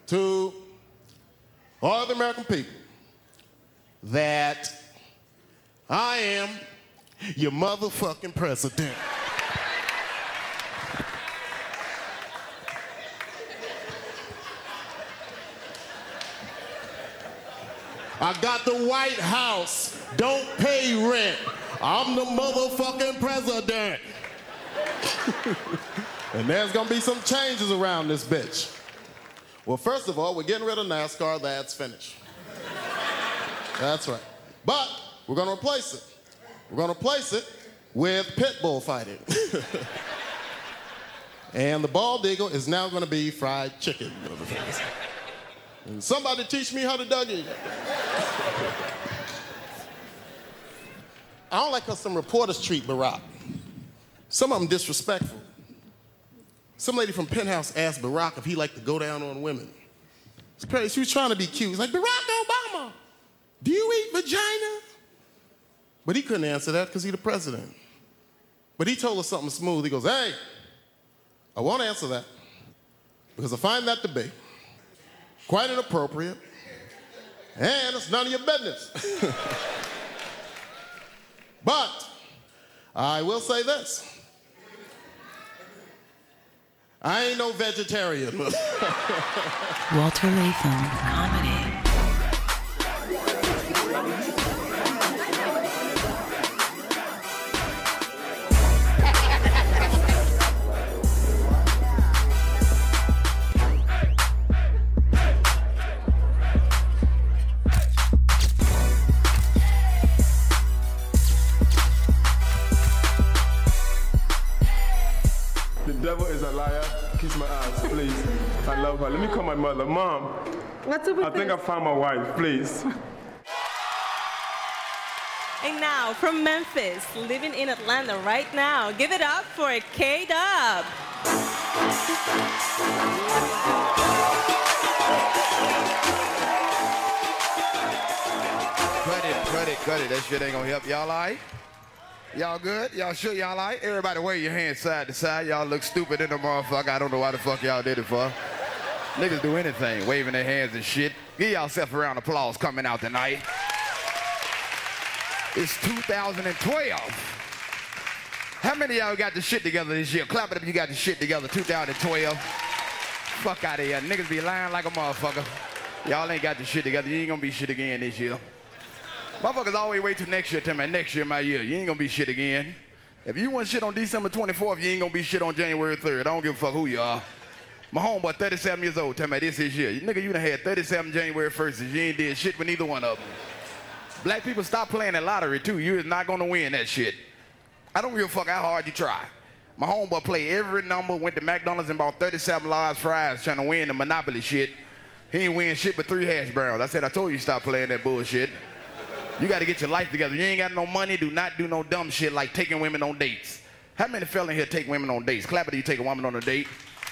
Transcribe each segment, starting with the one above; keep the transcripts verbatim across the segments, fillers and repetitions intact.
to all the American people that I am your motherfucking president. I got the White House. Don't pay rent. I'm the motherfucking president. And there's gonna be some changes around this bitch. Well, first of all, we're getting rid of NASCAR. That's finished. That's right. But we're gonna replace it. We're gonna replace it with pit bull fighting. And the bald eagle is now gonna be fried chicken. And somebody teach me how to Dougie. I don't like how some reporters treat Barack. Some of them disrespectful. Some lady from Penthouse asked Barack if he liked to go down on women. It's crazy. She was trying to be cute. He's like, Barack Obama, do you eat vagina? But he couldn't answer that because he's the president. But he told her something smooth. He goes, hey, I won't answer that because I find that to be quite inappropriate and it's none of your business. But I will say this. I ain't no vegetarian. Walter Latham, comedy. The devil is a liar. Kiss my ass, please. I love her. Let me call my mother. Mom. What's up with I think this? I found my wife, please. And now, from Memphis, living in Atlanta right now, give it up for K-Dub. Cut it, cut it, cut it. That shit ain't gonna help. Y'all all right? Y'all good? Y'all sure y'all all right? Everybody wave your hands side to side. Y'all look stupid in the motherfucker. I don't know why the fuck y'all did it for. Niggas do anything, waving their hands and shit. Give yourself a round of applause coming out tonight. It's two thousand twelve. How many of y'all got the shit together this year? Clap it if you got the shit together, two thousand twelve. Fuck out of here. Niggas be lying like a motherfucker. Y'all ain't got the shit together. You ain't gonna be shit again this year. Motherfuckers always wait till next year, tell me next year my year. You ain't gonna be shit again. If you want shit on December twenty-fourth, you ain't gonna be shit on January third. I don't give a fuck who you are. My homeboy, thirty-seven years old, tell me this is year. Nigga, you done had thirty-seven January first, you ain't did shit with neither one of them. Black people, stop playing that lottery too. You is not gonna win that shit. I don't give a fuck how hard you try. My homeboy played every number, went to McDonald's and bought thirty-seven large fries trying to win the Monopoly shit. He ain't win shit but three hash browns. I said, I told you stop playing that bullshit. You gotta get your life together. You ain't got no money, do not do no dumb shit like taking women on dates. How many fella in here take women on dates? Clap it if you take a woman on a date.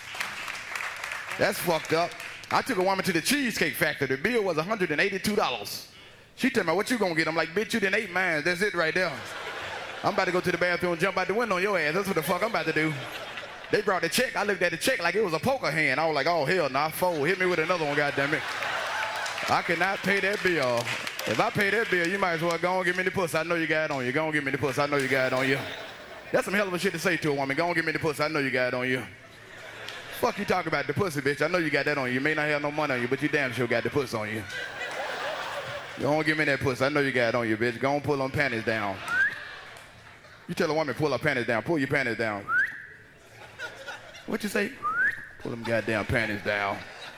That's fucked up. I took a woman to the Cheesecake Factory. The bill was one hundred eighty-two dollars. She told me, what you gonna get? I'm like, bitch, you done ate mine. That's it right there. I'm about to go to the bathroom and jump out the window on your ass. That's what the fuck I'm about to do. They brought the check. I looked at the check like it was a poker hand. I was like, oh, hell nah, fold. Hit me with another one, goddammit. I cannot pay that bill. If I pay that bill, you might as well go and give me the puss. I know you got it on you. Go and give me the puss. I know you got it on you. That's some hell of a shit to say to a woman. Go and give me the puss. I know you got it on you. Fuck you talking about the pussy, bitch. I know you got that on you. You may not have no money on you, but you damn sure got the puss on you. Go and give me that puss. I know you got it on you, bitch. Go and pull them panties down. You tell a woman, pull her panties down. Pull your panties down. What you say? Pull them goddamn panties down.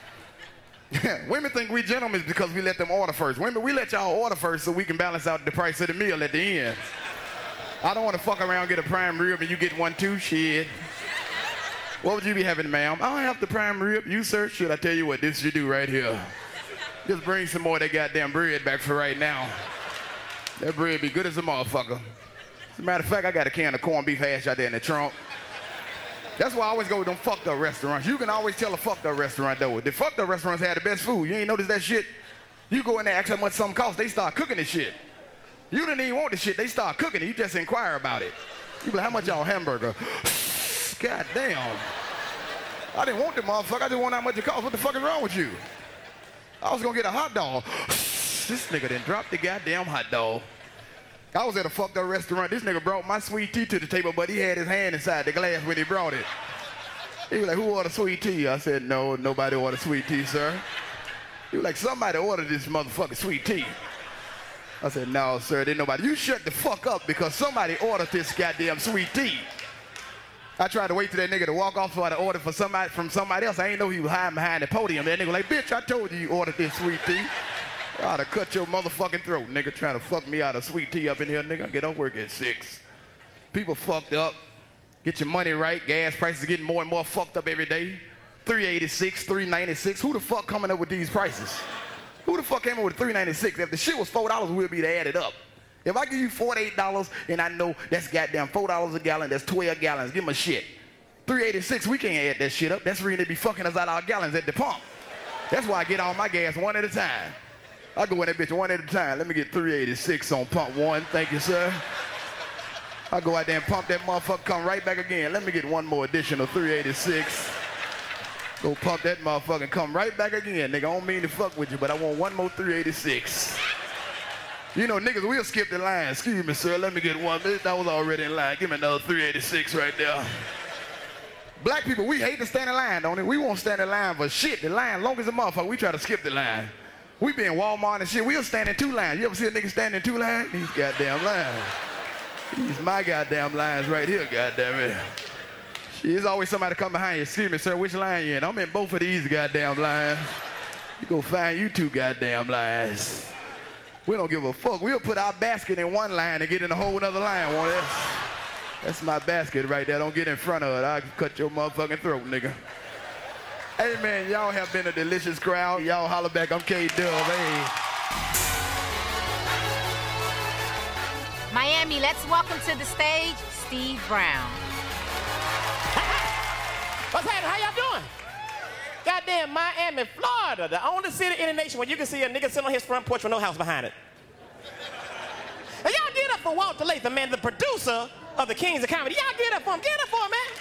Women think we gentlemen because we let them order first. Women, we let y'all order first so we can balance out the price of the meal at the end. I don't want to fuck around and get a prime rib and you get one too, shit. What would you be having, ma'am? I don't have the prime rib. You, sir? Should I tell you what this you do right here? Just bring some more of that goddamn bread back for right now. That bread be good as a motherfucker. As a matter of fact, I got a can of corned beef hash out there in the trunk. That's why I always go with them fucked up restaurants. You can always tell a fucked up restaurant though. The fucked up restaurants have the best food. You ain't notice that shit? You go in there, ask how much something costs, they start cooking the shit. You didn't even want the shit, they start cooking it. You just inquire about it. You be like, how much y'all hamburger? God damn. I didn't want the motherfucker. I just want how much it cost. What the fuck is wrong with you? I was gonna get a hot dog. This nigga done dropped the goddamn hot dog. I was at a fucked up restaurant. This nigga brought my sweet tea to the table, but he had his hand inside the glass when he brought it. He was like, who ordered sweet tea? I said, no, nobody ordered sweet tea, sir. He was like, somebody ordered this motherfucking sweet tea. I said, no, sir, didn't nobody. You shut the fuck up because somebody ordered this goddamn sweet tea. I tried to wait till that nigga to walk off so I to order for somebody from somebody else. I ain't know he was hiding behind the podium. That nigga like, bitch, I told you you ordered this sweet tea. I ought to cut your motherfucking throat, nigga, trying to fuck me out of sweet tea up in here, nigga. I get off work at six. People fucked up. Get your money right. Gas prices are getting more and more fucked up every day. three eighty-six, three ninety-six. Who the fuck coming up with these prices? Who the fuck came up with three ninety-six? If the shit was four dollars, we'll be to add it up. If I give you forty-eight dollars and I know that's goddamn four dollars a gallon, that's twelve gallons, give me a shit. three eighty-six, we can't add that shit up. That's really they be fucking us out our gallons at the pump. That's why I get all my gas one at a time. I go in that bitch one at a time. Let me get three eighty-six on pump one. Thank you, sir. I go out there and pump that motherfucker, come right back again. Let me get one more additional three eighty-six. Go pump that motherfucker and come right back again. Nigga, I don't mean to fuck with you, but I want one more three eighty-six. You know, niggas, we'll skip the line. Excuse me, sir, let me get one. That was already in line. Give me another three eighty-six right there. Black people, we hate to stand in line, don't it? We won't stand in line for shit. The line, long as a motherfucker, we try to skip the line. We be in Walmart and shit, we'll stand in two lines. You ever see a nigga stand in two lines? These goddamn lines. These my goddamn lines right here, goddamn it. There's always somebody come behind you. Excuse me, sir, which line you in? I'm in both of these goddamn lines. You go find you two goddamn lines. We don't give a fuck. We'll put our basket in one line and get in a whole other line. Won't it? That's my basket right there. Don't get in front of it. I'll cut your motherfucking throat, nigga. Hey, man, y'all have been a delicious crowd. Y'all holler back. I'm K-Dub. Hey. Miami, let's welcome to the stage Steve Brown. What's happening? How y'all doing? Goddamn Miami, Florida, the only city in the nation where you can see a nigga sitting on his front porch with no house behind it. And y'all get up for Walter Latham, man, the producer of the Kings of Comedy. Y'all get up for him. Get up for him, man.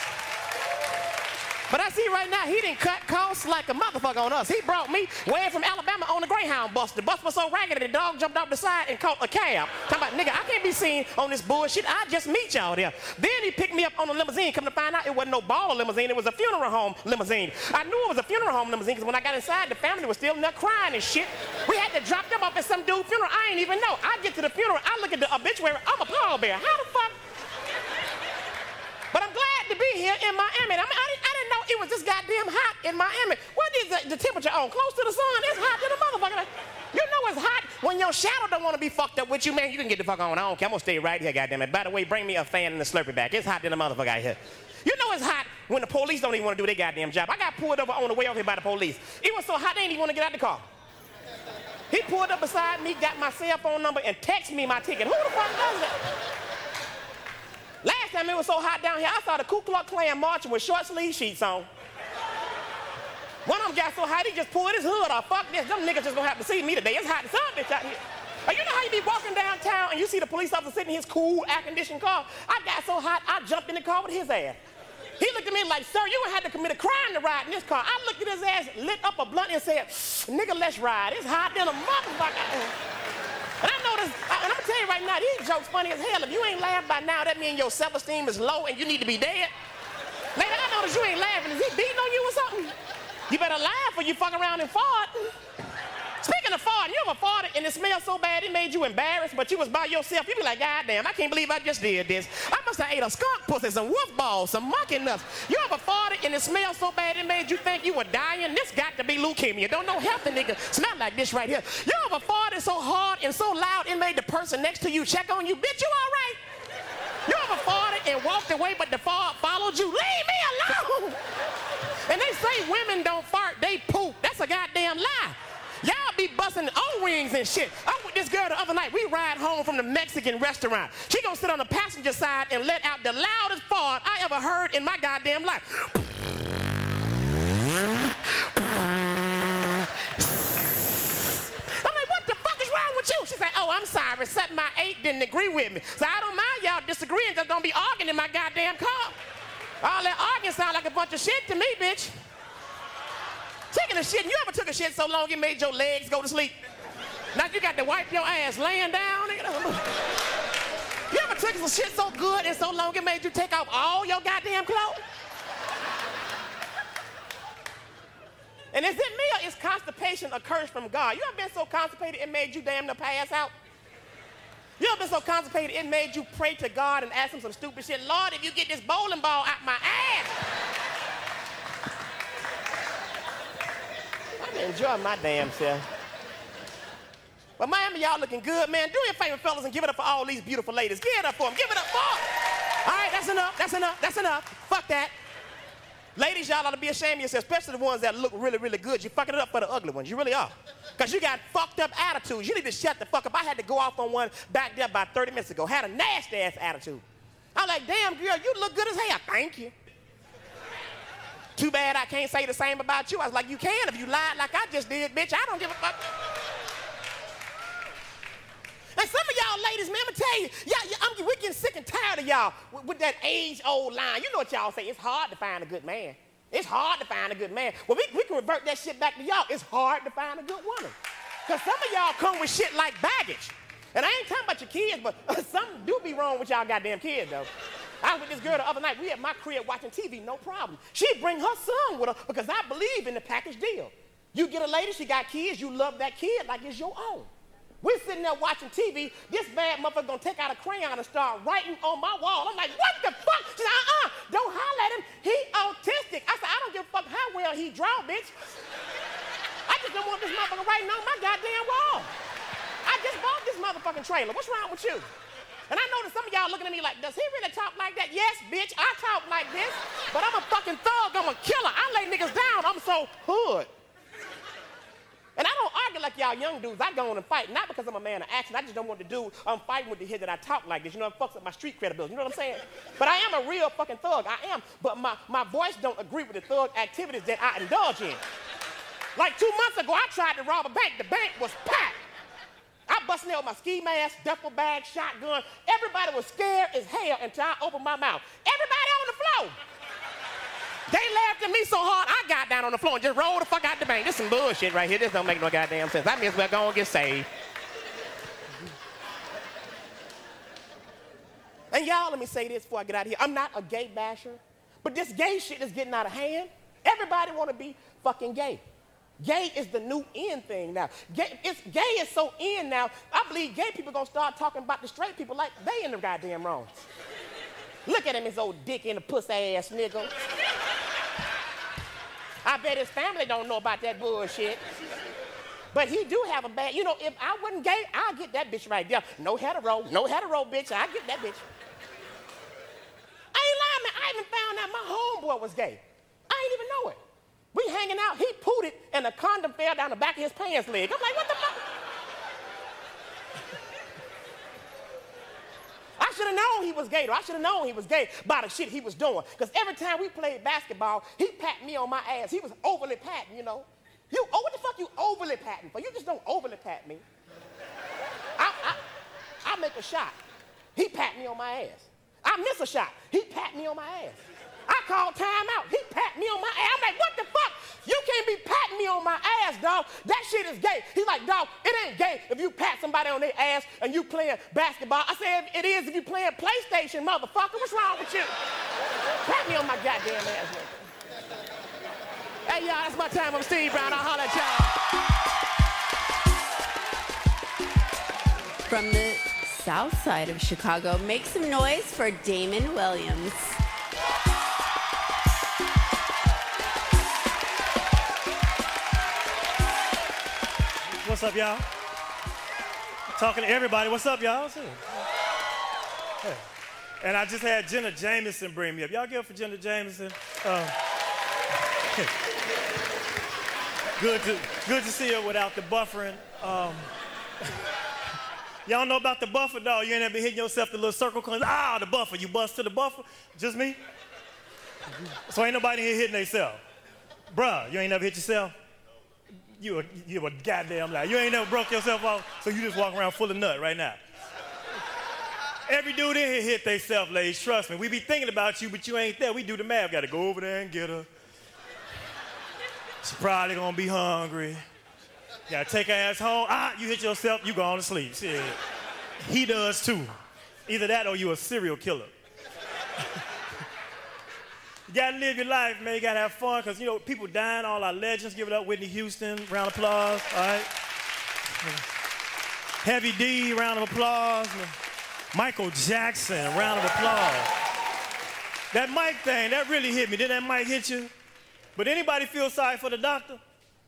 But I see right now, he didn't cut costs like a motherfucker on us. He brought me way from Alabama on the Greyhound bus. The bus was so raggedy, the dog jumped off the side and caught a cab. Talking about, nigga, I can't be seen on this bullshit. I just meet y'all there. Then he picked me up on a limousine. Come to find out, it wasn't no baller limousine. It was a funeral home limousine. I knew it was a funeral home limousine because when I got inside, the family was still in there crying and shit. We had to drop them off at some dude's funeral. I ain't even know. I get to the funeral. I look at the obituary. I'm a pallbearer. How the fuck? But I'm glad to be here in Miami. I mean, I didn't, I didn't know it was this goddamn hot in Miami. What is the, the temperature on? Close to the sun. It's hot than a motherfucker. You know it's hot when your shadow don't want to be fucked up with you, man. You can get the fuck on. I don't care. I'm going to stay right here, goddamn it. By the way, bring me a fan and a Slurpee back. It's hot than a motherfucker out here. You know it's hot when the police don't even want to do their goddamn job. I got pulled over on the way over here by the police. It was so hot they didn't even want to get out the car. He pulled up beside me, got my cell phone number, and texted me my ticket. Who the fuck does that? Last time it was so hot down here, I saw the Ku Klux Klan marching with short sleeve sheets on. One of them got so hot, he just pulled his hood off. Fuck this, them niggas just gonna have to see me today. It's hot as some bitch out here. But you know how you be walking downtown and you see the police officer sitting in his cool, air-conditioned car? I got so hot, I jumped in the car with his ass. He looked at me like, sir, you would have to commit a crime to ride in this car. I looked at his ass, lit up a blunt and said, nigga, let's ride. It's hot than a motherfucker. And I know this, I, and I'm gonna tell you right now, these jokes funny as hell. If you ain't laughing by now, that means your self-esteem is low and you need to be dead. Nigga, I notice you ain't laughing. Is he beating on you or something? You better laugh or you fuck around and fart. Speaking of farting, you ever farted and it smelled so bad it made you embarrassed, but you was by yourself? You be like, God damn, I can't believe I just did this. I must have ate a skunk pussy, some wolf balls, some monkey nuts. You ever farted and it smelled so bad it made you think you were dying? This got to be leukemia. Don't know healthy nigga smell like this right here. You ever farted so hard and so loud it made the person next to you check on you? Bitch, you all right? You ever farted and walked away but the fart followed you? Leave me alone! And they say women don't fart, they poop. That's a goddamn lie. Y'all be busting O-rings and shit. I was with this girl the other night. We ride home from the Mexican restaurant. She gonna sit on the passenger side and let out the loudest fart I ever heard in my goddamn life. I'm like, what the fuck is wrong with you? She said, oh, I'm sorry. Something my eight didn't agree with me. So I don't mind y'all disagreeing, just don't be arguing in my goddamn car. All that arguing sound like a bunch of shit to me, bitch. Taking a shit, you ever took a shit so long it made your legs go to sleep? Now you got to wipe your ass laying down, nigga. You ever took some shit so good and so long it made you take off all your goddamn clothes? And is it me or is constipation a curse from God? You ever been so constipated it made you damn near pass out? You ever been so constipated it made you pray to God and ask him some stupid shit? Lord, if you get this bowling ball out my ass. I'm enjoying my damn self. But Miami, y'all looking good, man. Do your favor, fellas, and give it up for all these beautiful ladies. Give it up for them. Give it up for them. All right, that's enough. That's enough. That's enough. Fuck that. Ladies, y'all ought to be ashamed of yourselves, especially the ones that look really, really good. You're fucking it up for the ugly ones. You really are. Because you got fucked up attitudes. You need to shut the fuck up. I had to go off on one back there about thirty minutes ago. Had a nasty-ass attitude. I'm like, damn, girl, you look good as hell. Thank you. Too bad I can't say the same about you. I was like, you can if you lied like I just did, bitch. I don't give a fuck. And some of y'all ladies, man, I'm gonna tell you, yeah, yeah, I'm, we're getting sick and tired of y'all with, with that age-old line. You know what y'all say, it's hard to find a good man. It's hard to find a good man. Well, we, we can revert that shit back to y'all. It's hard to find a good woman. Because some of y'all come with shit like baggage. And I ain't talking about your kids, but uh, something do be wrong with y'all goddamn kids, though. I was with this girl the other night. We at my crib watching T V, no problem. She bring her son with her because I believe in the package deal. You get a lady, she got kids, you love that kid like it's your own. We're sitting there watching T V. This bad motherfucker gonna take out a crayon and start writing on my wall. I'm like, what the fuck? She said, uh-uh, don't holler at him. He autistic. I said, I don't give a fuck how well he draw, bitch. I just don't want this motherfucker writing on my goddamn wall. I just bought this motherfucking trailer. What's wrong with you? And I know that some of y'all looking at me like, does he really talk like that? Yes, bitch, I talk like this, but I'm a fucking thug. I'm a killer. I lay niggas down. I'm so hood. And I don't argue like y'all young dudes. I go on and fight, not because I'm a man of action. I just don't want to do, I'm fighting with the head that I talk like this. You know, it fucks up my street credibility. You know what I'm saying? But I am a real fucking thug. I am. But my, my voice don't agree with the thug activities that I indulge in. Like two months ago, I tried to rob a bank. The bank was packed. I busted in there with my ski mask, duffel bag, shotgun. Everybody was scared as hell until I opened my mouth. Everybody on the floor. They laughed at me so hard, I got down on the floor and just rolled the fuck out the bank. This some bullshit right here. This don't make no goddamn sense. I may as well go and get saved. And y'all, let me say this before I get out of here. I'm not a gay basher, but this gay shit is getting out of hand. Everybody want to be fucking gay. Gay is the new in thing now. Gay, it's, gay is so in now, I believe gay people gonna start talking about the straight people like they in the goddamn wrong. Look at him, his old dick in the pussy ass nigga. I bet his family don't know about that bullshit. But he do have a bad, you know, if I wasn't gay, I'd get that bitch right there. No hetero, no hetero, bitch, I'd get that bitch. I ain't lying, man, I even found out my homeboy was gay. I ain't even know it. We hanging out, he pooted, and a condom fell down the back of his pants leg. I'm like, what the fuck? I should have known he was gay, though. I should have known he was gay by the shit he was doing. Because every time we played basketball, he patted me on my ass. He was overly patting, you know. You, oh, what the fuck you overly patting for? You just don't overly pat me. I, I, I make a shot. He pat me on my ass. I miss a shot. He pat me on my ass. I called timeout. He pat me on my ass. I'm like, what the fuck? You can't be patting me on my ass, dog. That shit is gay. He's like, dog, it ain't gay if you pat somebody on their ass and you playing basketball. I said, it is if you playing PlayStation, motherfucker. What's wrong with you? Pat me on my goddamn ass, nigga. Hey, y'all, that's my time. I'm Steve Brown. I'll holler at y'all. From the south side of Chicago, make some noise for Damon Williams. What's up, y'all? Talking to everybody. What's up, y'all? Hey. And I just had Jenna Jameson bring me up. Y'all give it for Jenna Jameson? Um, good to good to see her without the buffering. Um, y'all know about the buffer, dog? You ain't ever been hitting yourself the little circle coins. Ah, the buffer. You bust to the buffer? Just me? So ain't nobody here hitting themselves. Bruh, you ain't never hit yourself? You a, you a goddamn lie. You ain't never broke yourself off, so you just walk around full of nut right now. Every dude in here hit they self, ladies. Trust me. We be thinking about you, but you ain't there. We do the math. Got to go over there and get her. She's probably gonna be hungry. Got to take her ass home. Ah, you hit yourself. You gone to sleep. Shit. He does too. Either that or you a serial killer. You gotta live your life, man. You gotta have fun, because, you know, people dying, all our legends. Give it up, Whitney Houston, round of applause, all right? Heavy D, round of applause. Michael Jackson, round of applause. That mic thing, that really hit me. Did that mic hit you? But anybody feel sorry for the doctor?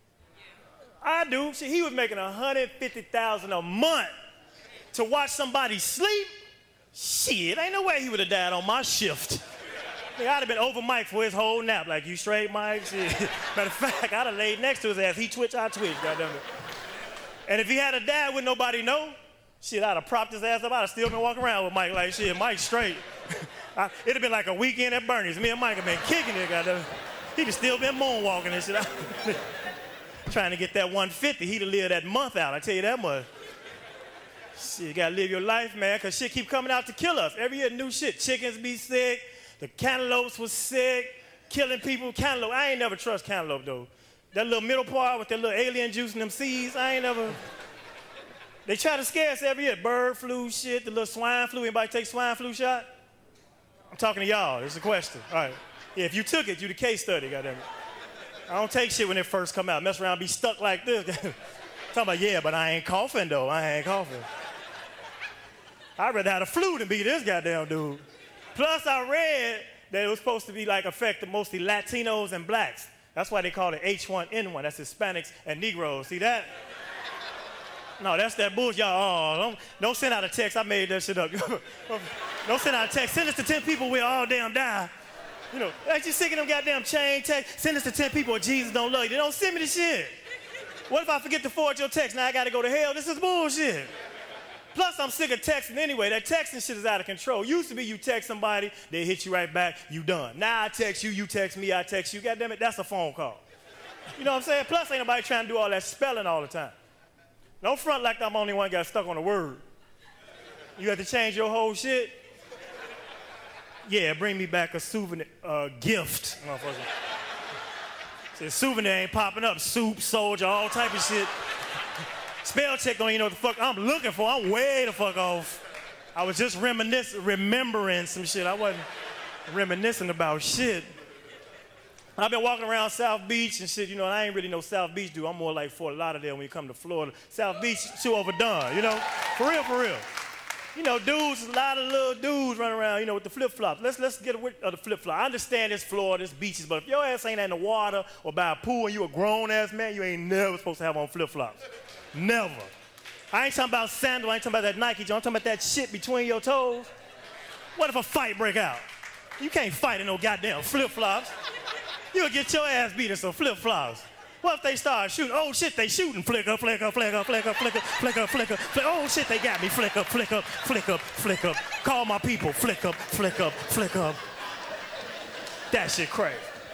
I do. See, he was making one hundred fifty thousand dollars a month to watch somebody sleep. Shit, ain't no way he would have died on my shift. I'd have been over Mike for his whole nap. Like, you straight, Mike? Shit. Matter of fact, I'd have laid next to his ass. He twitch, I twitch, goddammit. And if he had a dad, would nobody know? Shit, I'd have propped his ass up. I'd have still been walking around with Mike like, shit, Mike's straight. I, it'd have been like a weekend at Bernie's. Me and Mike have been kicking it, goddammit. He'd have still been moonwalking and shit. Trying to get that one fifty. He'd have lived that month out, I tell you that much. Shit, you gotta live your life, man, because shit keep coming out to kill us. Every year, new shit. Chickens be sick. The cantaloupes was sick, killing people. Cantaloupe, I ain't never trust cantaloupe, though. That little middle part with that little alien juice in them seeds, I ain't never... They try to scare us every year. Bird flu shit, the little swine flu. Anybody take swine flu shot? I'm talking to y'all. It's a question. All right. Yeah, if you took it, you the case study, goddammit. I don't take shit when it first come out. Mess around, be stuck like this. Talking about, yeah, but I ain't coughing, though. I ain't coughing. I'd rather have the flu than be this goddamn dude. Plus, I read that it was supposed to be like affecting mostly Latinos and blacks. That's why they call it H one N one. That's Hispanics and Negroes. See that? No, that's that bullshit. Y'all, oh, don't, don't send out a text. I made that shit up. Don't send out a text. Send this to ten people, we'll all damn die. You know, ain't you sick of them goddamn chain text? Send this to ten people or Jesus don't love you. They don't send me the shit. What if I forget to forward your text? Now I gotta go to hell. This is bullshit. Plus, I'm sick of texting anyway. That texting shit is out of control. Used to be you text somebody, they hit you right back, you done. Now I text you, you text me, I text you. Goddamn it, that's a phone call. You know what I'm saying? Plus, ain't nobody trying to do all that spelling all the time. Don't front like I'm the only one got stuck on a word. You have to change your whole shit. Yeah, bring me back a souvenir, uh, gift. See, souvenir ain't popping up. Soup, soldier, all type of shit. Spell check don't even know what the fuck I'm looking for. I'm way the fuck off. I was just reminiscing, remembering some shit. I wasn't reminiscing about shit. I've been walking around South Beach and shit, you know, and I ain't really no South Beach dude. I'm more like Fort Lauderdale when you come to Florida. South Beach, too overdone, you know? For real, for real. You know, dudes, a lot of little dudes running around, you know, with the flip-flops. Let's let's get rid of the flip-flop. I understand it's Florida, it's beaches, but if your ass ain't in the water or by a pool and you a grown-ass man, you ain't never supposed to have on flip-flops. Never. I ain't talking about sandal, I ain't talking about that Nike joint. I'm talking about that shit between your toes. What if a fight break out? You can't fight in no goddamn flip-flops. You'll get your ass beat in some flip-flops. What if they start shooting? Oh shit, they shooting. Flick up, flick up, flick up, flick up, flick up, flick up, flick up, flick up. Oh shit, they got me. Flick up, flick up, flick up, flick up. Call my people. Flick up, flick up, flick up. That shit crazy.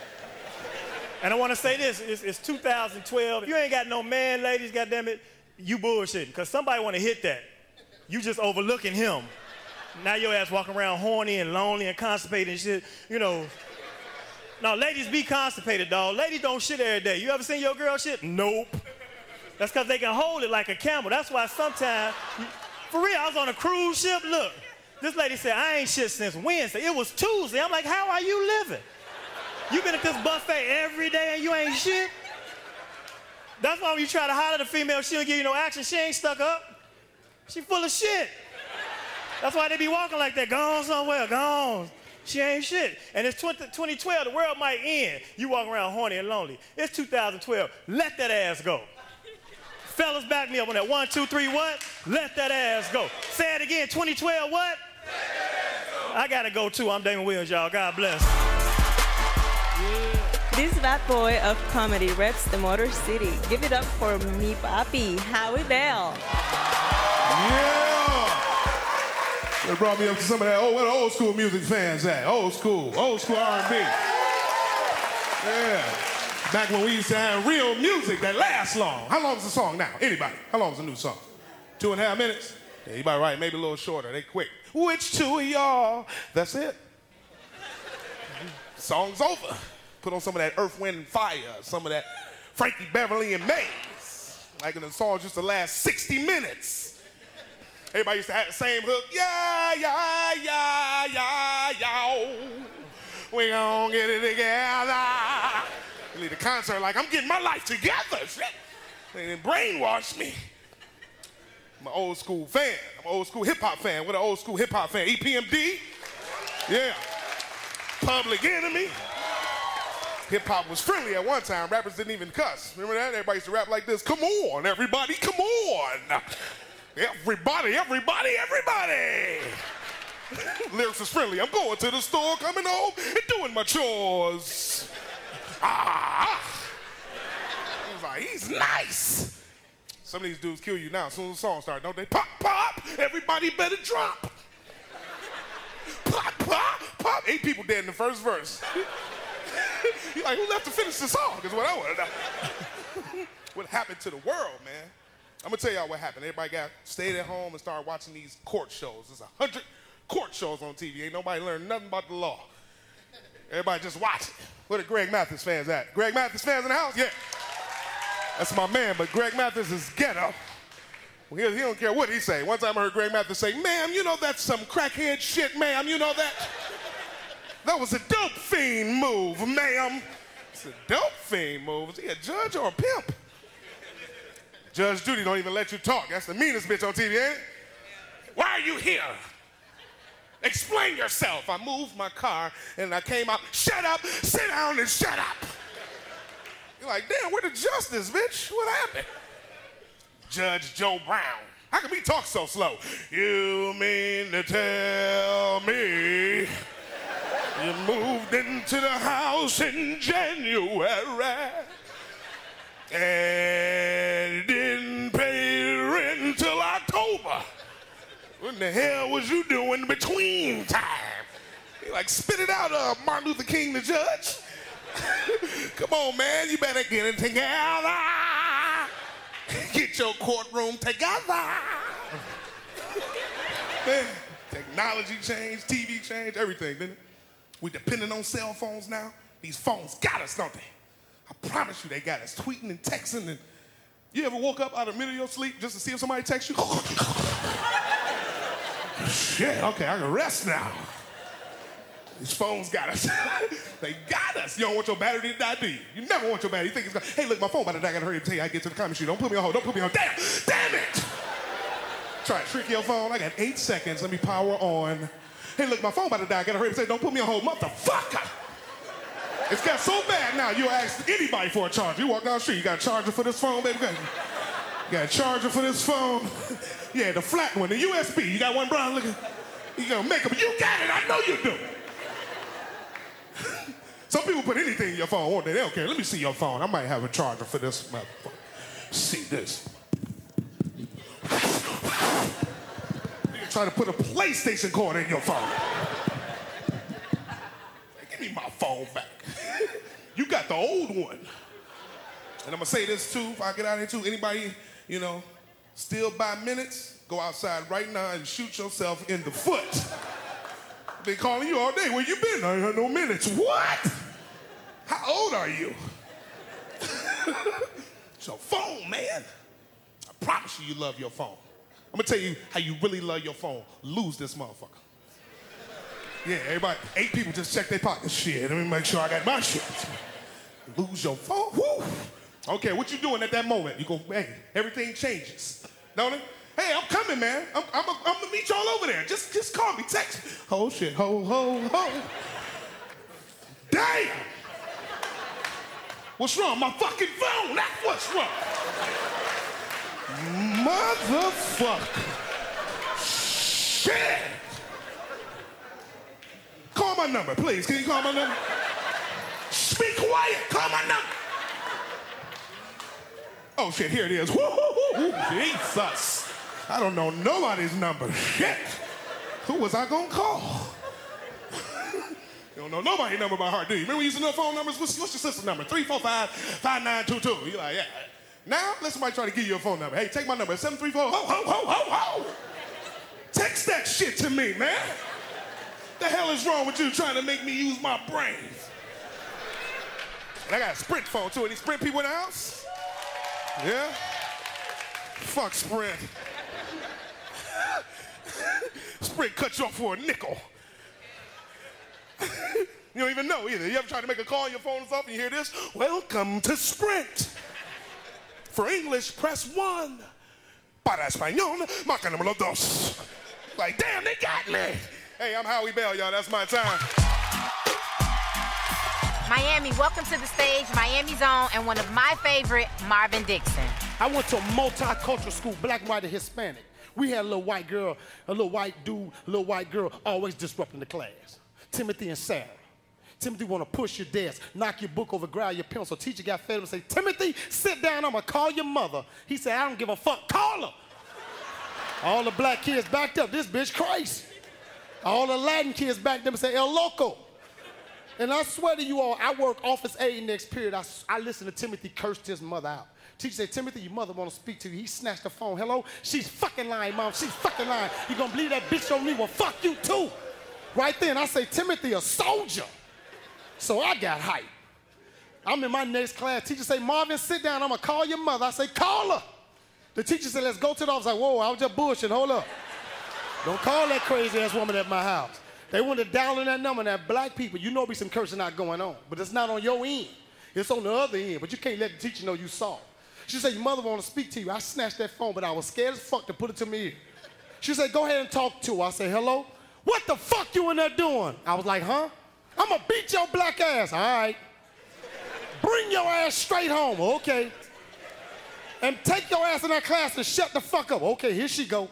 And I want to say this, it's, it's two thousand twelve. If you ain't got no man, ladies, goddammit, you bullshitting. Because somebody want to hit that. You just overlooking him. Now your ass walking around horny and lonely and constipated and shit, you know. No, ladies be constipated, dog. Ladies don't shit every day. You ever seen your girl shit? Nope. That's because they can hold it like a camel. That's why sometimes, for real, I was on a cruise ship. Look, this lady said, I ain't shit since Wednesday. It was Tuesday. I'm like, how are you living? You been at this buffet every day and you ain't shit? That's why when you try to holler at a female, she don't give you no action. She ain't stuck up. She full of shit. That's why they be walking like that. Gone somewhere, gone. She ain't shit. And it's twenty twelve, the world might end. You walk around horny and lonely. It's two thousand twelve. Let that ass go. Fellas, back me up on that. One, two, three, what? Let that ass go. Say it again. twenty twelve, what? Let that ass go. I gotta go too. I'm Damon Williams, y'all. God bless. Yeah. This bad boy of comedy reps the Motor City. Give it up for me, papi, Howie Bell. Yeah. They brought me up to some of that, oh, where the old school music fans at? Old school, old school R and B. Yeah. Back when we used to have real music that lasts long. How long is the song now? Anybody? How long is a new song? Two and a half minutes? Yeah, you about right, maybe a little shorter. They quick. Which two of y'all? That's it. Song's over. Put on some of that Earth, Wind, and Fire, some of that Frankie Beverly and Mays. Like the song just the last sixty minutes. Everybody used to have the same hook. Yeah, yeah, yeah, yeah, yeah. We gon' get it together. You leave the concert like, I'm getting my life together. Shit. They didn't brainwash me. I'm an old school fan. I'm an old school hip hop fan. What an old school hip hop fan? E P M D? Yeah. Public Enemy. Hip hop was friendly at one time. Rappers didn't even cuss. Remember that? Everybody used to rap like this. Come on, everybody, come on. Everybody, everybody, everybody. Lyrics was friendly. I'm going to the store, coming home, and doing my chores. Ah. I was like, he's nice. Some of these dudes kill you now as soon as the song starts, don't they? Pop, pop, everybody better drop. Pop, pop, pop. Eight people dead in the first verse. You're like, who left to finish the song? Is what I want to know. What happened to the world, man? I'm gonna tell y'all what happened. Everybody got stayed at home and started watching these court shows. There's a hundred court shows on T V. Ain't nobody learned nothing about the law. Everybody just watch it. Where the Greg Mathis fans at? Greg Mathis fans in the house? Yeah. That's my man, but Greg Mathis is ghetto. Well, he, he don't care what he say. One time I heard Greg Mathis say, ma'am, you know that's some crackhead shit, ma'am. You know that? That was a dope fiend move, ma'am. It's a dope fiend move. Is he a judge or a pimp? Judge Judy don't even let you talk. That's the meanest bitch on T V, ain't it? Why are you here? Explain yourself. I moved my car and I came out. Shut up, sit down and shut up. You're like, damn, where the justice, bitch? What happened? Judge Joe Brown. How can we talk so slow? You mean to tell me you moved into the house in January and didn't pay rent until October? What the hell was you doing between time? You like, spit it out, uh, Martin Luther King, the judge. Come on, man, you better get it together. Get your courtroom together. Man, technology changed, T V changed, everything, didn't it? We depending on cell phones now. These phones got us, don't they? I promise you they got us tweeting and texting. And you ever woke up out of the middle of your sleep just to see if somebody texts you? Shit, okay, I can rest now. These phones got us. They got us. You don't want your battery to die, do you? You never want your battery. You think it's gonna, hey, look, my phone about to die. I gotta hurry and tell you I get to the comment sheet. Don't put me on hold. Don't put me on. Damn, damn it! Try to trick your phone. I got eight seconds. Let me power on. Hey, look, my phone about to die. I gotta hurry and say, don't put me on hold, motherfucker. It's got so bad now, you'll ask anybody for a charger. You walk down the street, you got a charger for this phone, baby? You got a charger for this phone? Yeah, the flat one, the U S B. You got one, Brian? Look at, you gonna make them. You got it, I know you do. Some people put anything in your phone, won't they? They don't care. Let me see your phone. I might have a charger for this motherfucker. See this. You try to put a PlayStation cord in your phone. Give me my phone back. You got the old one. And I'm gonna say this too, if I get out of here too, anybody, you know, still buy minutes, go outside right now and shoot yourself in the foot. I've been calling you all day. Where you been? I ain't had no minutes. What? How old are you? It's your phone, man. I promise you, you love your phone. I'm gonna tell you how you really love your phone. Lose this motherfucker. Yeah, everybody, eight people just check their pockets. Shit, let me make sure I got my shit. Lose your phone? Woo. Okay, what you doing at that moment? You go, hey, everything changes, don't it? Hey, I'm coming, man. I'm, I'm, I'm gonna meet y'all over there. Just, just call me, text me. Oh shit, ho, ho, ho. Damn! What's wrong? My fucking phone, that's what's wrong. Motherfucker. Shit! Call my number, please. Can you call my number? Be quiet. Call my number. Oh, shit, here it is. Woo-hoo-hoo. Jesus. I don't know nobody's number. Shit. Who was I gonna call? You don't know nobody's number by heart, do you? Remember we used to know phone numbers? What's, what's your sister's number? three four five, five nine two two. You're like, yeah. Now, let somebody try to give you a phone number. Hey, take my number. seven three four, ho, ho, ho, ho, ho. Text that shit to me, man. The hell is wrong with you trying to make me use my brains? And I got a Sprint phone too. Any Sprint people in the house? Yeah? Fuck Sprint. Sprint cut you off for a nickel. You don't even know either. You ever try to make a call on your phone or something, you hear this? Welcome to Sprint. For English, press one. Para español, marca número dos. Like, damn, they got me. Hey, I'm Howie Bell, y'all. That's my time. Miami, welcome to the stage, Miami Zone, and one of my favorite, Marvin Dixon. I went to a multicultural school, black, white, and Hispanic. We had a little white girl, a little white dude, a little white girl, always disrupting the class. Timothy and Sarah. Timothy want to push your desk, knock your book over, grab your pencil. Teacher got fed up and say, Timothy, sit down, I'm going to call your mother. He said, I don't give a fuck, call her. All the black kids backed up, this bitch crazy. All the Latin kids backed up and said, El Loco. And I swear to you all, I work office aide next period. I, I listened to Timothy curse his mother out. Teacher said, Timothy, your mother want to speak to you. He snatched the phone. Hello? She's fucking lying, Mom. She's fucking lying. You going to believe that bitch on me? Well, fuck you too. Right then, I say, Timothy, a soldier. So I got hyped. I'm in my next class. Teacher say, Marvin, sit down. I'm going to call your mother. I say, call her. The teacher said, let's go to the office. I was like, whoa, I was just bullshitting. Hold up. Don't call that crazy-ass woman at my house. They want to dial in that number, and that black people, you know be some cursing not going on. But it's not on your end. It's on the other end. But you can't let the teacher know you saw. She said, your mother want to speak to you. I snatched that phone, but I was scared as fuck to put it to me ear. She said, go ahead and talk to her. I said, hello? What the fuck you in there doing? I was like, huh? I'm going to beat your black ass. All right. Bring your ass straight home. Okay. And take your ass in that class and shut the fuck up. Okay, here she go.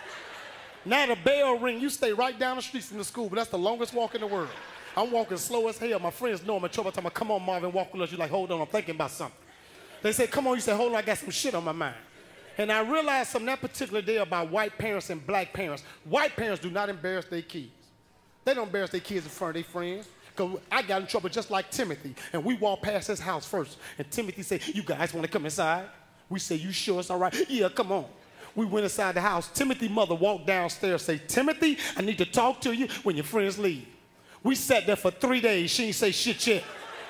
Now the bell ring. You stay right down the street from the school, but that's the longest walk in the world. I'm walking slow as hell. My friends know I'm in trouble. I'm like, come on, Marvin, walk with us. You're like, hold on, I'm thinking about something. They say, come on. You say, hold on, I got some shit on my mind. And I realized something that particular day about white parents and black parents. White parents do not embarrass their kids. They don't embarrass their kids in front of their friends. Because I got in trouble just like Timothy. And we walked past his house first. And Timothy said, you guys want to come inside? We said, you sure it's all right? Yeah, come on. We went inside the house. Timothy's mother walked downstairs and said, Timothy, I need to talk to you when your friends leave. We sat there for three days. She didn't say shit yet.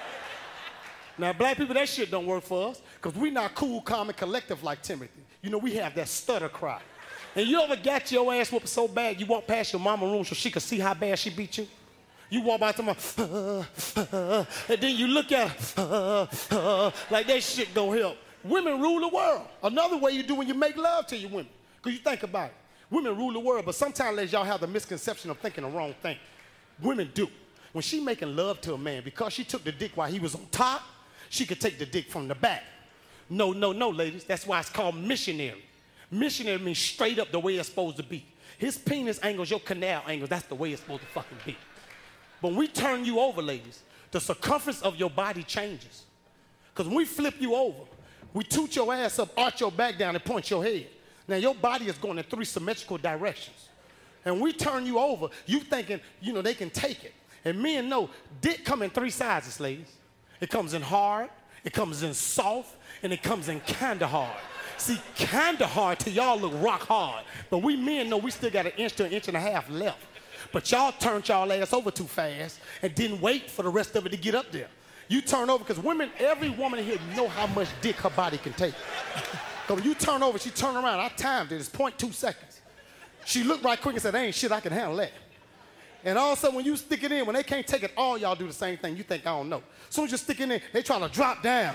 Now, black people, that shit don't work for us because we not cool, calm, and collective like Timothy. You know, we have that stutter cry. And you ever got your ass whooped so bad you walk past your mama room so she could see how bad she beat you? You walk by to my, uh, uh, and then you look at her, uh, uh, like that shit don't help. Women rule the world. Another way you do when you make love to your women. Because you think about it. Women rule the world, but sometimes, ladies, y'all have the misconception of thinking the wrong thing. Women do. When she making love to a man, because she took the dick while he was on top, she could take the dick from the back. No, no, no, ladies. That's why it's called missionary. Missionary means straight up the way it's supposed to be. His penis angles, your canal angles, that's the way it's supposed to fucking be. But when we turn you over, ladies, the circumference of your body changes. Because when we flip you over, we toot your ass up, arch your back down, and point your head. Now, your body is going in three symmetrical directions. And when we turn you over, you thinking, you know, they can take it. And men know dick come in three sizes, ladies. It comes in hard, it comes in soft, and it comes in kinda hard. See, kinda hard to y'all look rock hard. But we men know we still got an inch to an inch and a half left. But y'all turned y'all ass over too fast and didn't wait for the rest of it to get up there. You turn over, because women, every woman here know how much dick her body can take. So when you turn over, she turn around. I timed it. It's zero point two seconds. She looked right quick and said, ain't shit, I can handle that. And all of a sudden, when you stick it in, when they can't take it, all y'all do the same thing. You think, I don't know. As soon as you stick it in, they trying to drop down.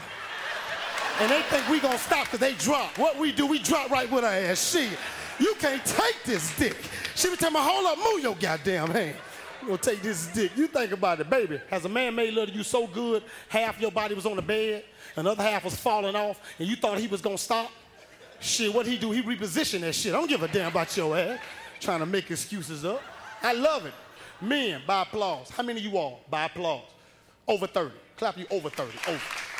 And they think we gonna stop because they drop. What we do, we drop right with our ass. She, you can't take this dick. She would tell me, hold up, move your goddamn hand. You gonna take this dick. You think about it, baby. Has a man made love to you so good, half your body was on the bed, another half was falling off, and you thought he was gonna stop? Shit, what he do? He repositioned that shit. I don't give a damn about your ass. Trying to make excuses up. I love it. Men, by applause. How many of you all by applause? Over thirty. Clap you over thirty. Over.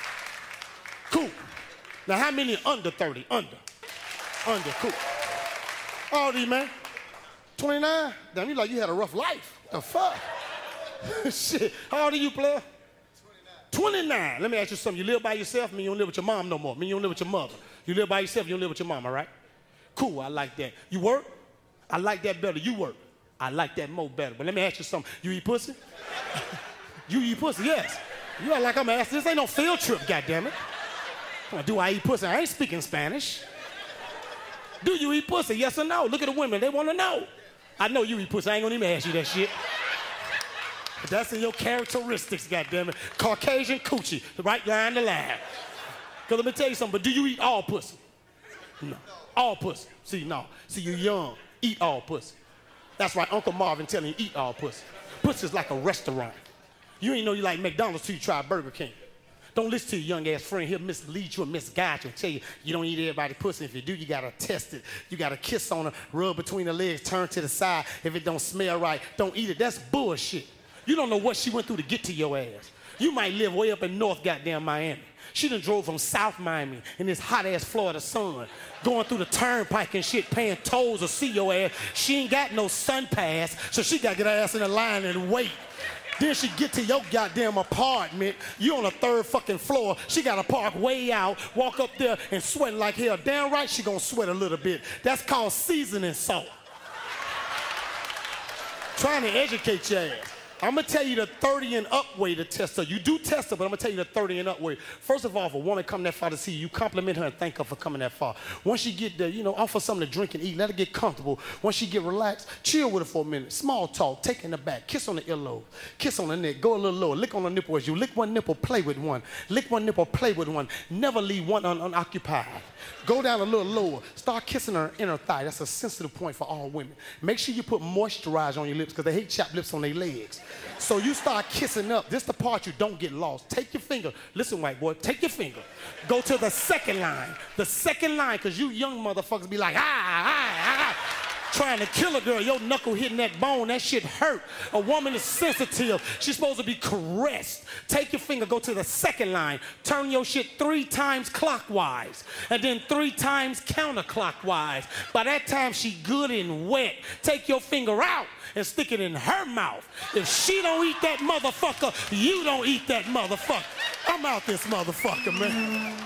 Cool. Now, how many under thirty? Under. Under. Cool. How old are you, man? twenty-nine? Damn, you like you had a rough life. The fuck? Shit. How old are you, player? twenty-nine. twenty-nine. Let me ask you something. You live by yourself? I mean, you don't live with your mom no more. I mean, you don't live with your mother. You live by yourself, you don't live with your mama, right? Cool, I like that. You work? I like that better. You work. I like that more better. But let me ask you something. You eat pussy? You eat pussy, yes. You act like I'm asking. This ain't no field trip, goddammit. Do I eat pussy? I ain't speaking Spanish. Do you eat pussy, yes or no? Look at the women, they want to know. I know you eat pussy, I ain't gonna even ask you that shit. But that's in your characteristics, goddammit. Caucasian coochie, right line to line. Cause let me tell you something, but do you eat all pussy? No, all pussy. See, no, see you young, eat all pussy. That's right, Uncle Marvin telling you eat all pussy. Pussy's like a restaurant. You ain't know you like McDonald's till you try Burger King. Don't listen to your young ass friend. He'll mislead you and misguide you and tell you you don't eat everybody's pussy. If you do, you gotta test it. You gotta kiss on her, rub between the legs, turn to the side. If it don't smell right, don't eat it. That's bullshit. You don't know what she went through to get to your ass. You might live way up in North goddamn Miami. She done drove from South Miami in this hot ass Florida sun, going through the turnpike and shit, paying tolls to see your ass. She ain't got no sun pass, so she gotta get her ass in the line and wait. Then she get to your goddamn apartment. You on the third fucking floor. She got to park way out, walk up there and sweating like hell. Damn right she gonna sweat a little bit. That's called seasoning salt. Trying to educate your ass. I'm gonna tell you the thirty and up way to test her. You do test her, but I'm gonna tell you the thirty and up way. First of all, if a woman come that far to see you, you compliment her and thank her for coming that far. Once she get there, you know, offer something to drink and eat, let her get comfortable. Once she get relaxed, chill with her for a minute. Small talk, take her in the back, kiss on the earlobe, kiss on the neck, go a little lower, lick on the nipple as you lick one nipple, play with one. Lick one nipple, play with one. Never leave one un unoccupied. Go down a little lower. Start kissing her inner thigh. That's a sensitive point for all women. Make sure you put moisturizer on your lips because they hate chapped lips on their legs. So you start kissing up. This is the part you don't get lost. Take your finger. Listen, white boy, take your finger. Go to the second line. The second line, because you young motherfuckers be like, ah, ah, ah. Trying to kill a girl, your knuckle hitting that bone, that shit hurt. A woman is sensitive. She's supposed to be caressed. Take your finger, go to the second line. Turn your shit three times clockwise and then three times counterclockwise. By that time, she good and wet. Take your finger out and stick it in her mouth. If she don't eat that motherfucker, you don't eat that motherfucker. I'm out this motherfucker, man.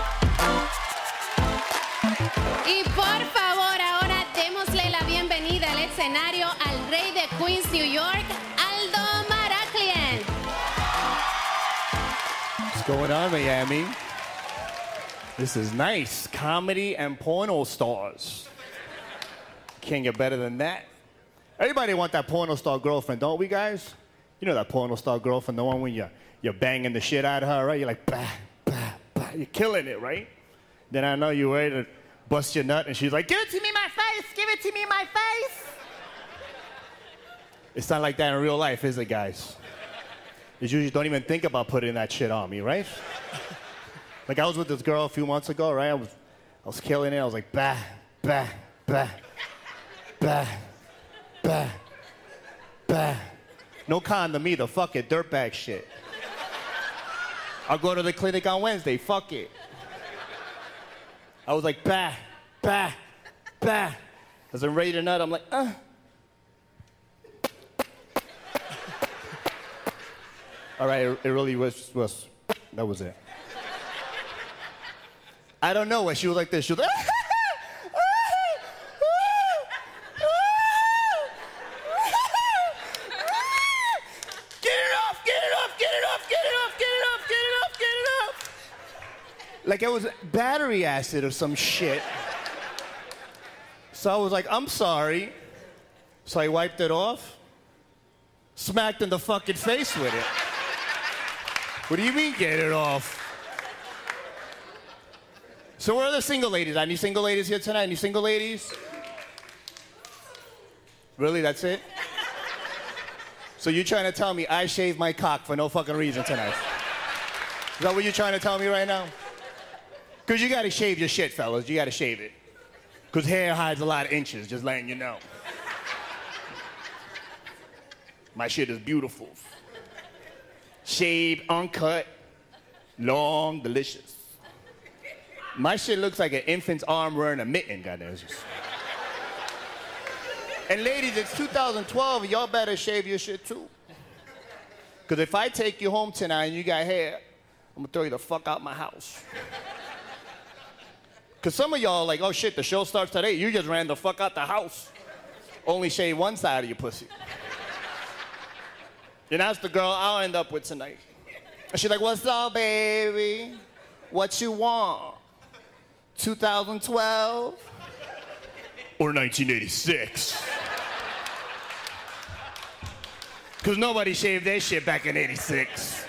Y por favor, ahora démosle la bienvenida al escenario al rey de Queens, New York, Aldo Maraclian. What's going on, Miami? This is nice. Comedy and porno stars. Can't get better than that. Everybody want that porno star girlfriend, don't we, guys? You know that porno star girlfriend, the one when you're, you're banging the shit out of her, right? You're like, bah, bah, bah. You're killing it, right? Then I know you're ready to bust your nut, and she's like, give it to me in my face, give it to me in my face. It's not like that in real life, is it, guys? You usually don't even think about putting that shit on me, right? Like, I was with this girl a few months ago, right? I was, I was killing it. I was like, bah, bah, bah, bah, bah, bah. No condom either. Fuck it, dirtbag shit. I'll go to the clinic on Wednesday. Fuck it. I was like, bah, bah, bah. As I'm ready to nut, I'm like, uh. All right, it, it really was, was, that was it. I don't know why she was like this. She was like, ah, ah, ah, ah, ah. Get it off, get it off, get it off, get it off, get it off, get it off, get it off. Like it was battery acid or some shit. So I was like, I'm sorry. So I wiped it off, smacked in the fucking face with it. What do you mean, get it off? So where are the single ladies? Any single ladies here tonight? Any single ladies? Really, that's it? So you're trying to tell me I shaved my cock for no fucking reason tonight? Is that what you're trying to tell me right now? Because you gotta shave your shit, fellas. You gotta shave it. Because hair hides a lot of inches, just letting you know. My shit is beautiful. Shaved, uncut, long, delicious. My shit looks like an infant's arm wearing a mitten, goddamn. And ladies, it's two thousand twelve, y'all better shave your shit too. Because if I take you home tonight and you got hair, I'm gonna throw you the fuck out my house. Because some of y'all are like, oh shit, the show starts at eight. You just ran the fuck out the house. only shave one side of your pussy. And that's the girl I'll end up with tonight. And she's like, what's up, baby? What you want? two thousand twelve? Or nineteen eighty-six? Because nobody shaved their shit back in eighty-six.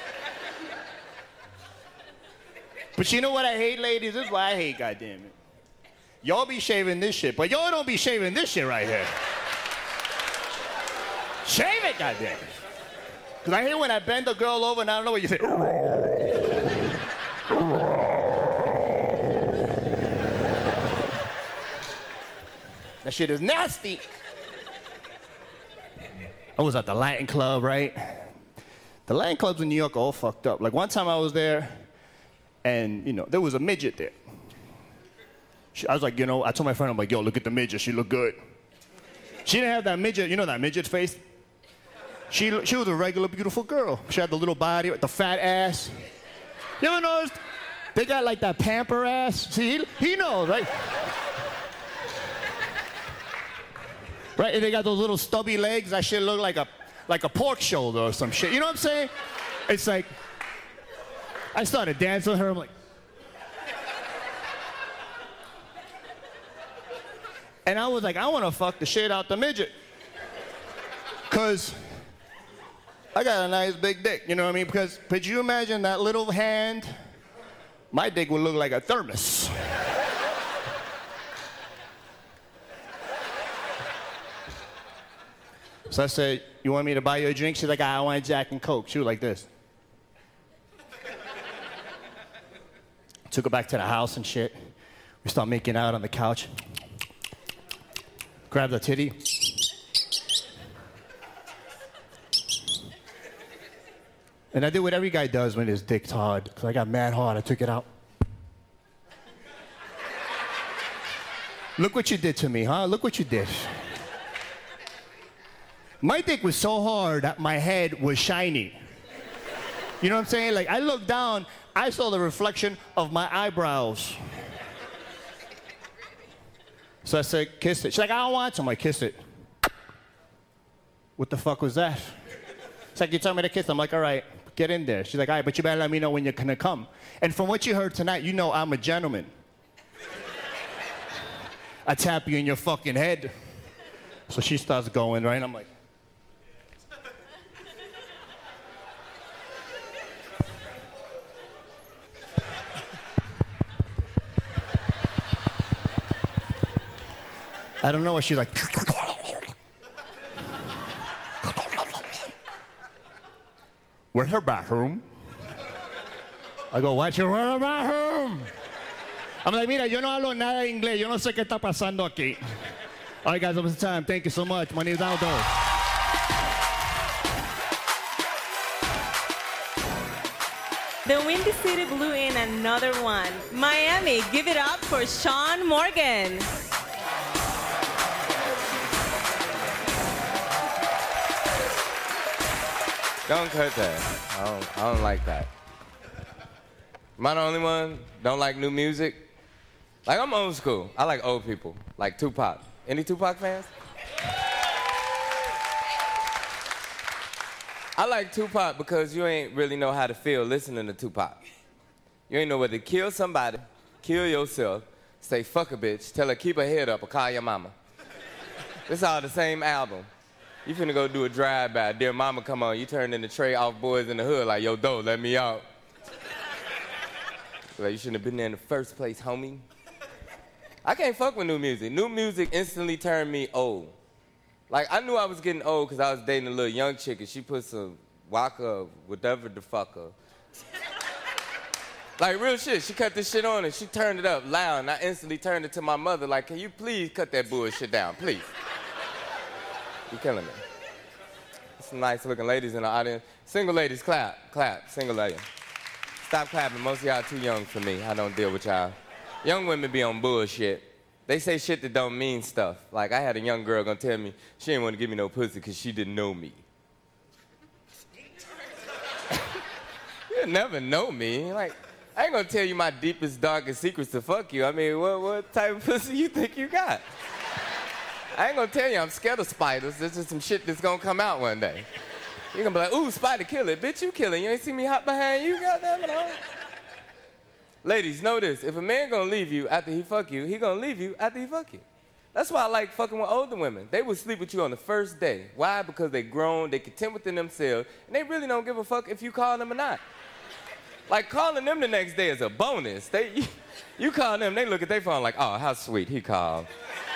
But you know what I hate, ladies? This is why I hate, goddammit. Y'all be shaving this shit, but y'all don't be shaving this shit right here. Shave it, goddammit. Because I hear when I bend the girl over and I don't know what you say. That shit is nasty. I was at the Latin Club, right? The Latin clubs in New York are all fucked up. Like one time I was there, and you know, there was a midget there. She, I was like, you know, I told my friend, I'm like, yo, look at the midget, she look good. She didn't have that midget, you know that midget face? She, she was a regular, beautiful girl. She had the little body, the fat ass. You ever noticed? They got like that pamper ass. See, he, he knows, right? Right, and they got those little stubby legs. That shit look like a, like a pork shoulder or some shit. You know what I'm saying? It's like, I started dancing with her. I'm like, and I was like, I want to fuck the shit out the midget. Because I got a nice big dick, you know what I mean? Because could you imagine that little hand? My dick would look like a thermos. So I said, you want me to buy you a drink? She's like, I want Jack and Coke. She was like this. Took her back to the house and shit. We start making out on the couch. Grabbed the titty. And I did what every guy does when his dick's hard. Because I got mad hard. I took it out. Look what you did to me, huh? Look what you did. My dick was so hard that my head was shiny. You know what I'm saying? Like, I looked down, I saw the reflection of my eyebrows. So I said, kiss it. She's like, I don't want to. I'm like, kiss it. What the fuck was that? She's like, you told me to kiss. I'm like, all right, get in there. She's like, all right, but you better let me know when you're gonna come. And from what you heard tonight, you know I'm a gentleman. I tap you in your fucking head. So she starts going, right? I'm like, I don't know what she's like. Where's her bathroom? I go, what's your bathroom? I'm like, mira, yo no hablo nada de inglés. Yo no sé qué está pasando aquí. All right, guys, that was the time. Thank you so much. My name is Aldo. The Windy City blew in another one. Miami, give it up for Sean Morgan. Don't cut that. I don't, I don't like that. Am I the only one? Don't like new music? Like, I'm old school. I like old people. Like Tupac. Any Tupac fans? I like Tupac because you ain't really know how to feel listening to Tupac. You ain't know whether to kill somebody, kill yourself, say fuck a bitch, tell her keep her head up, or call your mama. It's all the same album. You finna go do a drive-by. Dear mama, come on. You turned into Trey off Boys in the Hood like, yo, dope, let me out. Like, you shouldn't have been there in the first place, homie. I can't fuck with new music. New music instantly turned me old. Like, I knew I was getting old because I was dating a little young chick and she put some Waka, whatever the fucker. Like, real shit. She cut this shit on and she turned it up loud and I instantly turned it to my mother like, can you please cut that bullshit down, please? You're killing me. Some nice looking ladies in the audience. Single ladies, clap, clap, single lady. Stop clapping, most of y'all too young for me. I don't deal with y'all. Young women be on bullshit. They say shit that don't mean stuff. Like, I had a young girl gonna tell me she didn't want to give me no pussy because she didn't know me. You never know me. Like, I ain't gonna tell you my deepest, darkest secrets to fuck you. I mean, what, what type of pussy you think you got? I ain't gonna tell you I'm scared of spiders. There's just some shit that's gonna come out one day. You're gonna be like, ooh, spider, kill it. Bitch, you kill it. You ain't see me hop behind you, goddamn it all. Ladies, know this. If a man gonna leave you after he fuck you, he gonna leave you after he fuck you. That's why I like fucking with older women. They will sleep with you on the first day. Why? Because they grown, they content within themselves, and they really don't give a fuck if you call them or not. Like, calling them the next day is a bonus. They, you, you call them, they look at their phone like, oh, how sweet, he called.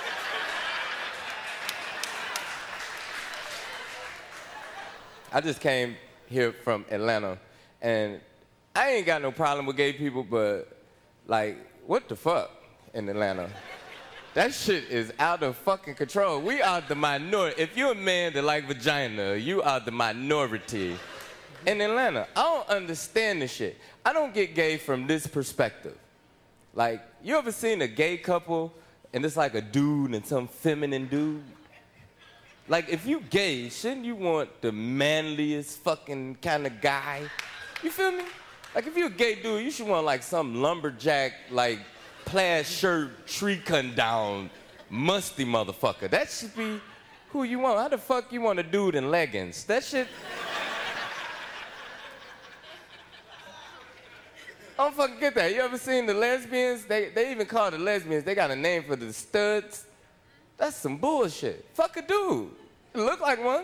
I just came here from Atlanta, and I ain't got no problem with gay people, but, like, what the fuck in Atlanta? That shit is out of fucking control. We are the minority. If you're a man that like vagina, you are the minority in Atlanta. I don't understand this shit. I don't get gay from this perspective. Like, you ever seen a gay couple, and it's like a dude and some feminine dude? Like, if you gay, shouldn't you want the manliest fucking kind of guy? You feel me? Like, if you're a gay dude, you should want, like, some lumberjack, like, plaid shirt, tree cutting down, musty motherfucker. That should be who you want. How the fuck you want a dude in leggings? That shit... I don't fucking get that. You ever seen the lesbians? They, they even call the lesbians, they got a name for the studs. That's some bullshit. Fuck a dude. It look like one.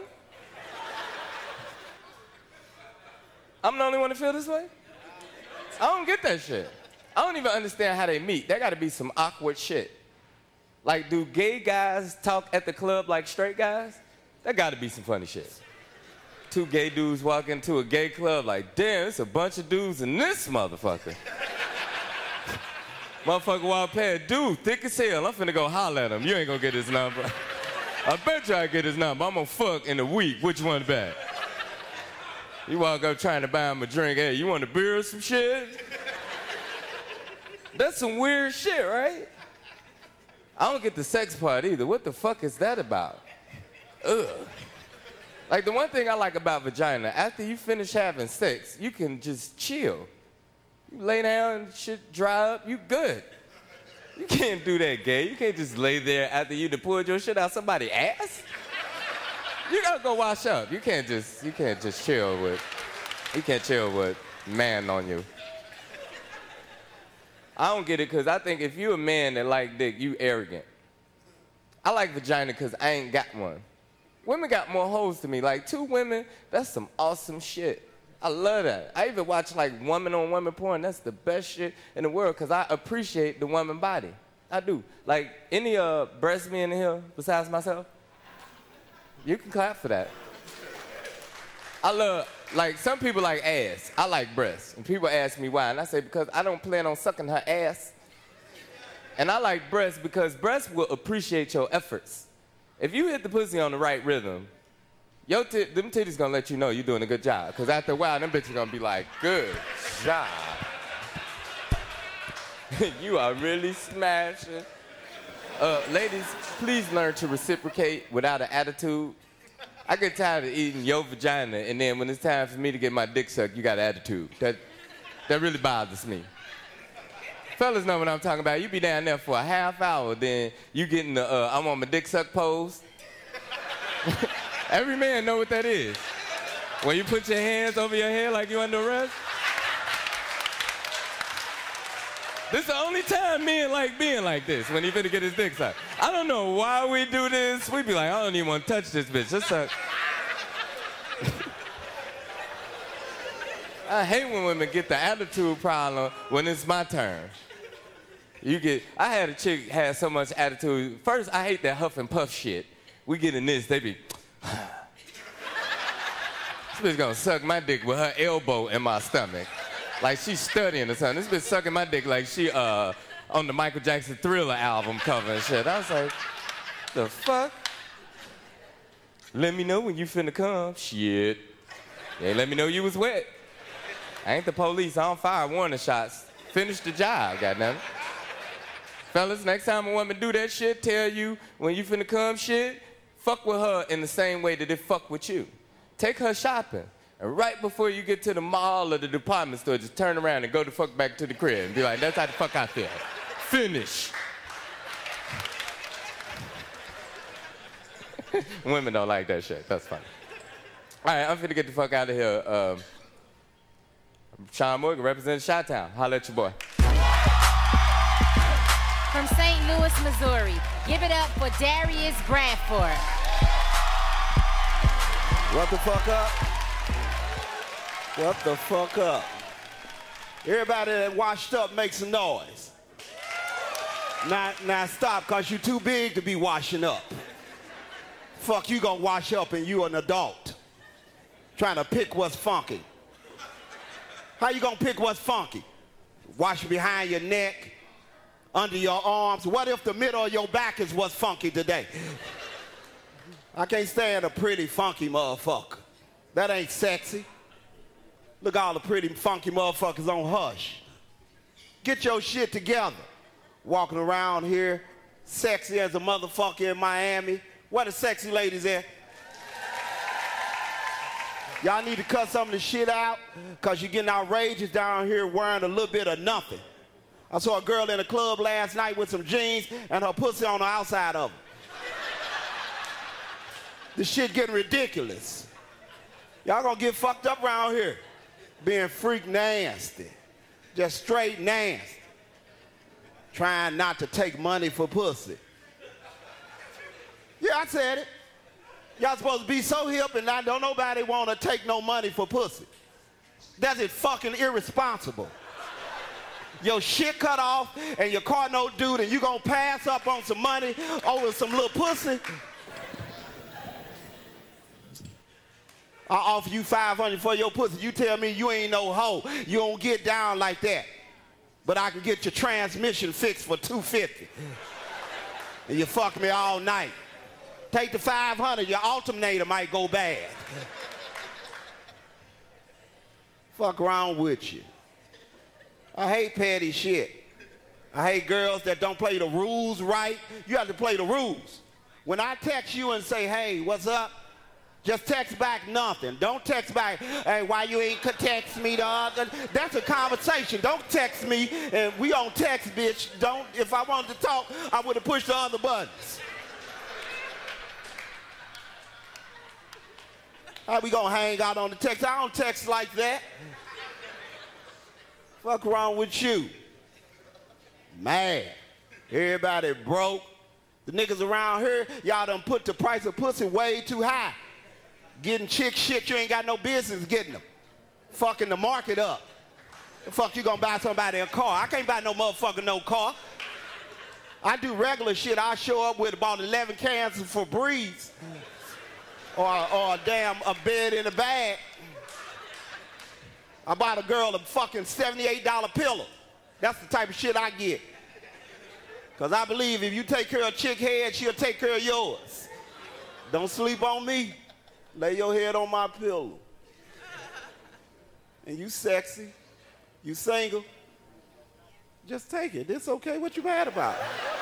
I'm the only one to feel this way? I don't get that shit. I don't even understand how they meet. There gotta be some awkward shit. Like, do gay guys talk at the club like straight guys? There gotta be some funny shit. Two gay dudes walk into a gay club like, damn, it's a bunch of dudes in this motherfucker. Motherfucker walk past, dude, thick as hell. I'm finna go holler at him. You ain't gonna get his number. I bet you I get his number. I'm gonna fuck in a week. Which one back? You walk up trying to buy him a drink. Hey, you want a beer or some shit? That's some weird shit, right? I don't get the sex part either. What the fuck is that about? Ugh. Like, the one thing I like about vagina, after you finish having sex, you can just chill. You lay down, shit dry up, you good. You can't do that, gay. You can't just lay there after you done pulled your shit out somebody's ass. You gotta go wash up. You can't just, you can't just chill with, you can't chill with man on you. I don't get it, because I think if you a man that like dick, you arrogant. I like vagina because I ain't got one. Women got more hoes to me. Like, two women, that's some awesome shit. I love that. I even watch, like, woman-on-woman porn. That's the best shit in the world because I appreciate the woman body. I do. Like, any uh, breast men in here besides myself? You can clap for that. I love, like, some people like ass. I like breasts. And people ask me why. And I say, because I don't plan on sucking her ass. And I like breasts because breasts will appreciate your efforts. If you hit the pussy on the right rhythm, your t them titties gonna let you know you're doing a good job. Because after a while, them bitches gonna be like, good job. You are really smashing. Uh, ladies, please learn to reciprocate without an attitude. I get tired of eating your vagina, and then when it's time for me to get my dick sucked, you got an attitude. That, that really bothers me. Fellas know what I'm talking about. You be down there for a half hour, then you get in the uh, I want my dick sucked pose. Every man know what that is. When you put your hands over your head like you under arrest. This is the only time men like being like this, when he finna get his dick sucked. I don't know why we do this. We be like, I don't even want to touch this bitch. Just suck. I hate when women get the attitude problem when it's my turn. You get, I had a chick had so much attitude. First, I hate that huff and puff shit. We get in this, they be, this bitch gonna suck my dick with her elbow in my stomach. Like she's studying or something. This bitch sucking my dick like she uh, on the Michael Jackson Thriller album cover and shit. I was like, the fuck? Let me know when you finna come. Shit. You ain't let me know you was wet. I ain't the police. I don't fire warning shots. Finish the job, goddamn it. Fellas, next time a woman do that shit, tell you when you finna come shit, fuck with her in the same way that it fuck with you. Take her shopping. And right before you get to the mall or the department store, just turn around and go the fuck back to the crib and be like, that's how the fuck I feel. Finish. Women don't like that shit. That's funny. All right, I'm finna get the fuck out of here. Um, Sean Morgan, representing Chi-Town. Holla at your boy. From Saint Louis, Missouri, give it up for Darius Bradford. What the fuck up? What the fuck up? Everybody that washed up make some noise. Now, now stop, cause you too big to be washing up. Fuck, you gonna wash up and you an adult. Trying to pick what's funky. How you gonna pick what's funky? Wash behind your neck, under your arms. What if the middle of your back is what's funky today? I can't stand a pretty, funky motherfucker. That ain't sexy. Look at all the pretty, funky motherfuckers on Hush. Get your shit together. Walking around here, sexy as a motherfucker in Miami. Where the sexy ladies at? Y'all need to cut some of the shit out, because you're getting outrageous down here wearing a little bit of nothing. I saw a girl in a club last night with some jeans and her pussy on the outside of them. This shit getting ridiculous. Y'all gonna get fucked up around here. Being freak nasty. Just straight nasty. Trying not to take money for pussy. Yeah, I said it. Y'all supposed to be so hip and not, don't nobody want to take no money for pussy. That's it fucking irresponsible. Your shit cut off and your car no dude and you gonna pass up on some money over some little pussy. I offer you five hundred for your pussy. You tell me you ain't no hoe. You don't get down like that. But I can get your transmission fixed for two fifty. And you fuck me all night. Take the five hundred, your alternator might go bad. Fuck around with you. I hate petty shit. I hate girls that don't play the rules right. You have to play the rules. When I text you and say, hey, what's up? Just text back nothing. Don't text back, hey, why you ain't text me, dog? That's a conversation. Don't text me, and we on text, bitch. Don't, if I wanted to talk, I would have pushed the other buttons. How we gonna hang out on the text? I don't text like that. Fuck wrong with you? Mad. Everybody broke. The niggas around here, y'all done put the price of pussy way too high. Getting chick shit you ain't got no business getting them. Fucking the market up. The fuck you gonna buy somebody a car? I can't buy no motherfucker no car. I do regular shit. I show up with about eleven cans of Febreze. Or, or a damn a bed in a bag. I bought a girl a fucking seventy-eight dollar pillow. That's the type of shit I get. Because I believe if you take care of a chick head, she'll take care of yours. Don't sleep on me. Lay your head on my pillow. And you sexy. You single. Just take it. It's okay. What you mad about?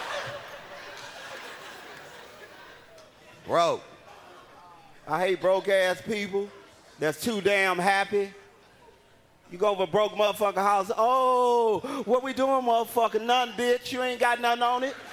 Broke. I hate broke ass people that's too damn happy. You go over a broke motherfucker house, oh, what we doing, motherfucker? Nothing, bitch. You ain't got nothing on it.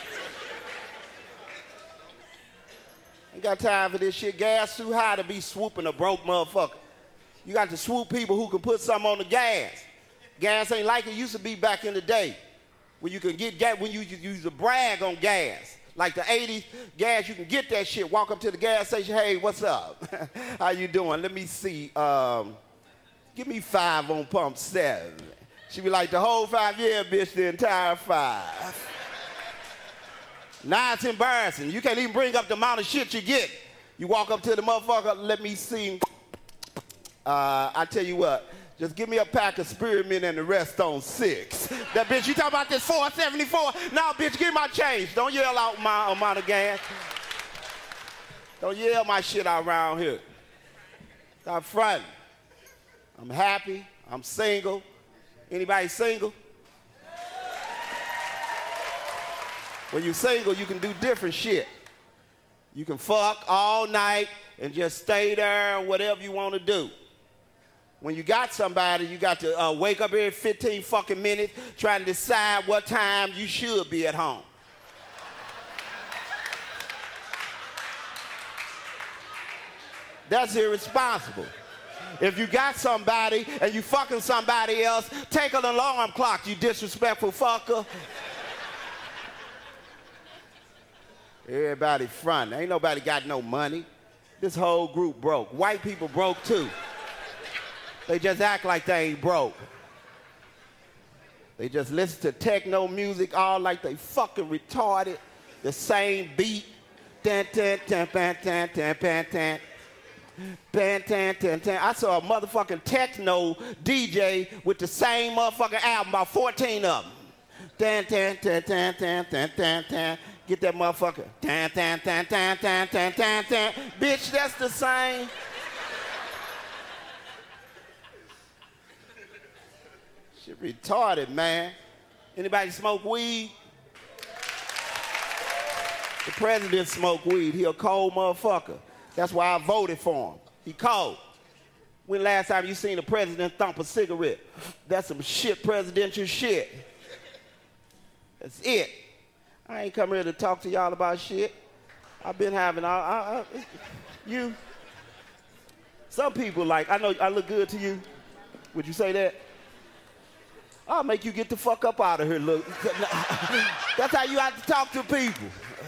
Ain't got time for this shit. Gas too high to be swooping a broke motherfucker. You got to swoop people who can put something on the gas. Gas ain't like it used to be back in the day. When you can get gas, when you used to brag on gas. Like the eighties, gas, you can get that shit. Walk up to the gas station, hey, what's up? How you doing? Let me see. Um, give me five on pump seven. She be like, the whole five, yeah, bitch, the entire five. Now it's embarrassing. You can't even bring up the amount of shit you get. You walk up to the motherfucker, let me see. Uh, I tell you what, just give me a pack of spearmint and the rest on six. That bitch, you talking about this four seventy-four? Now, bitch, give me my change. Don't yell out my amount of gas. Don't yell my shit out around here. Stop fronting. I'm happy. I'm single. Anybody single? When you're single, you can do different shit. You can fuck all night and just stay there and whatever you want to do. When you got somebody, you got to uh, wake up every fifteen fucking minutes trying to decide what time you should be at home. That's irresponsible. If you got somebody and you fucking somebody else, take an alarm clock, you disrespectful fucker. Everybody fronting. Ain't nobody got no money. This whole group broke. White people broke too. They just act like they ain't broke. They just listen to techno music all like they fucking retarded. The same beat. Tan, tan, tan, tan, tan, tan, tan, tan. Tan, tan, tan, tan. I saw a motherfucking techno D J with the same motherfucking album, about fourteen of them. Tan, tan, tan, tan, tan, tan, tan, tan. Get that motherfucker. Tan, tan, tan, tan, tan, tan, tan, tan. Bitch, that's the same. Shit retarded, man. Anybody smoke weed? The president smoke weed. He a cold motherfucker. That's why I voted for him. He cold. When last time you seen the president thump a cigarette? That's some shit presidential shit. That's it. I ain't come here to talk to y'all about shit. I've been having all, I, I, you. Some people like, I know I look good to you. Would you say that? I'll make you get the fuck up out of here, look. That's how you have to talk to people.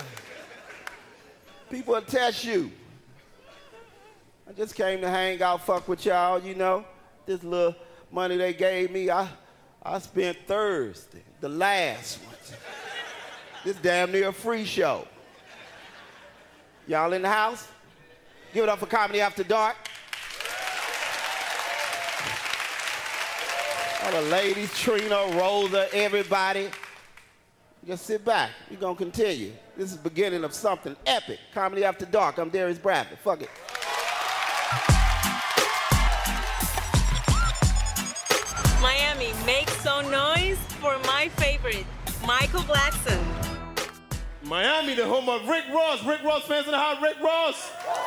People will test you. I just came to hang out, fuck with y'all, you know. This little money they gave me, I, I spent Thursday, the last one. This damn near a free show. Y'all in the house? Give it up for Comedy After Dark. All the ladies, Trina, Rosa, everybody. Just sit back. We're gonna continue. This is the beginning of something epic. Comedy After Dark. I'm Darius Bradford. Fuck it. Miami, make some noise for my favorite, Michael Blackson. Miami, the home of Rick Ross. Rick Ross fans in the house. Rick Ross.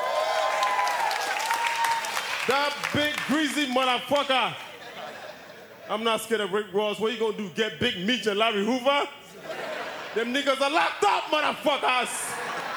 That big greasy motherfucker. I'm not scared of Rick Ross. What you gonna do? Get Big Meech and Larry Hoover? Them niggas are locked up, motherfuckers.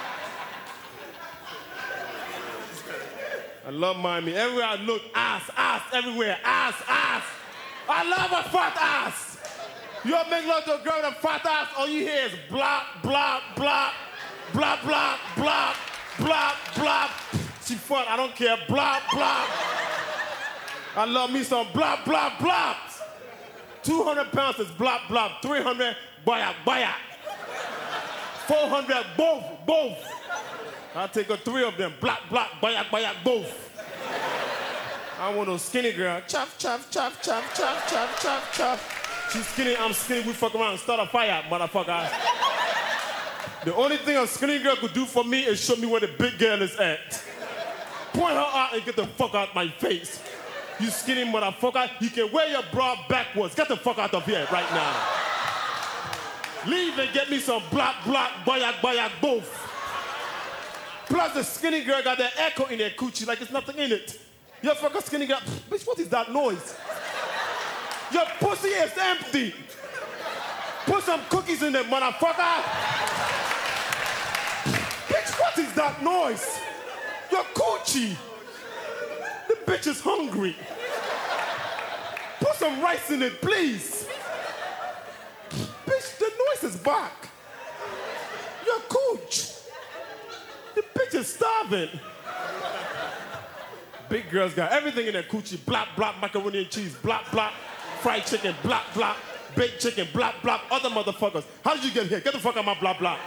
I love Miami. Everywhere I look, ass, ass, everywhere, ass, ass. I love a fat ass. You ever make love to a girl with a fat ass, all you hear is blop, blop, blop, blop, blop, blop, blop, blop. She fun, I don't care, blop, blop. I love me some blop, blop, blop. two hundred pounds is blop, blop. three hundred, bayak, bayak. four hundred, both, both. I'll take a three of them, blop, blop, bayak, bayak, both. I want a skinny girl. Chop, chop, chop, chop, chop, chop, chop, chop. She's skinny, I'm skinny, we fuck around and start a fire, motherfucker. The only thing a skinny girl could do for me is show me where the big girl is at. Point her out and get the fuck out my face. You skinny motherfucker, you can wear your bra backwards. Get the fuck out of here right now. Leave and get me some black, black, bayak, bayak, both. Plus the skinny girl got that echo in her coochie like there's nothing in it. You fuck a skinny girl, bitch, what is that noise? Your pussy is empty. Put some cookies in there, motherfucker. Bitch, what is that noise? Your coochie. The bitch is hungry. Put some rice in it, please. Bitch, the noise is back. Your cooch. The bitch is starving. Big girls got everything in their coochie. Blop, blop, macaroni and cheese. Blop, blop, fried chicken. Blop, blop, baked chicken. Blop, blop, other motherfuckers. How did you get here? Get the fuck out of my blop, blop.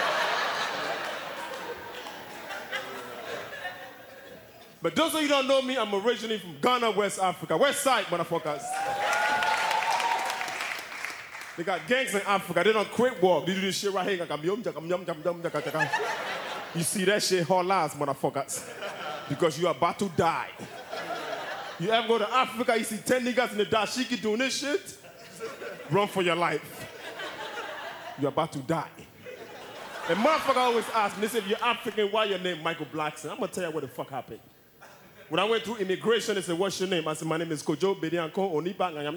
But those of you who don't know me, I'm originally from Ghana, West Africa. West side, motherfuckers. They got gangs in Africa. They don't quit walk. They do this shit right here. You see that shit, whole lies, motherfuckers. Because you're about to die. You ever go to Africa, you see ten niggas in the dashiki doing this shit? Run for your life. You're about to die. And motherfucker always ask me, they say, if you're African, why your name Michael Blackson? I'm gonna tell you what the fuck happened. When I went through immigration, they said, what's your name? I said, my name is Kojo Bedianko Onipa. You're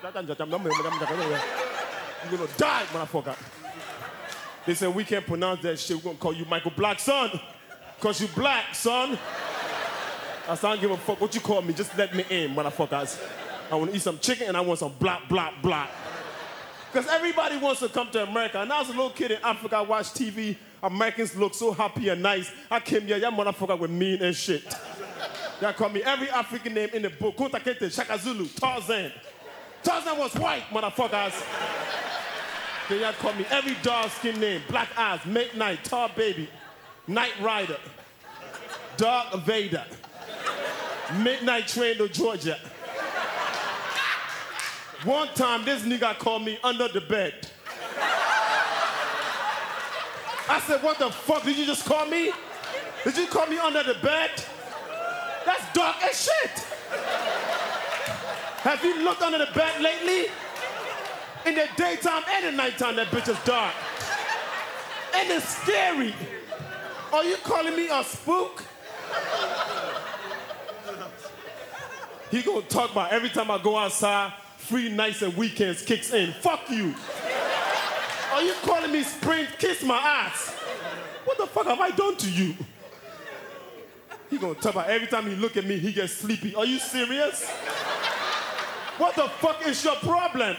gonna die, motherfucker. They said, we can't pronounce that shit. We're gonna call you Michael Blackson. Cause you black, son. I said, I don't give a fuck what you call me. Just let me in, motherfuckers. I want to eat some chicken and I want some blah, blah, blah. Because everybody wants to come to America. And I was a little kid in Africa, I watched T V. Americans look so happy and nice. I came here, y'all motherfucker were mean and shit. Y'all call me every African name in the book. Kunta Kinte, Shaka Zulu, Tarzan. Tarzan was white, motherfuckers. Then y'all call me every dark skin name. Black Eyes, Make Night, Tar Baby, Night Rider, Dark Vader, Midnight Train to Georgia. One time, this nigga called me under the bed. I said, what the fuck, did you just call me? Did you call me under the bed? That's dark as shit. Have you looked under the bed lately? In the daytime and the nighttime, that bitch is dark. And it's scary. Are you calling me a spook? He gonna talk about every time I go outside, free nights and weekends kicks in. Fuck you. Are you calling me spring? Kiss my ass. What the fuck have I done to you? He gonna talk about every time he look at me, he gets sleepy. Are you serious? What the fuck is your problem?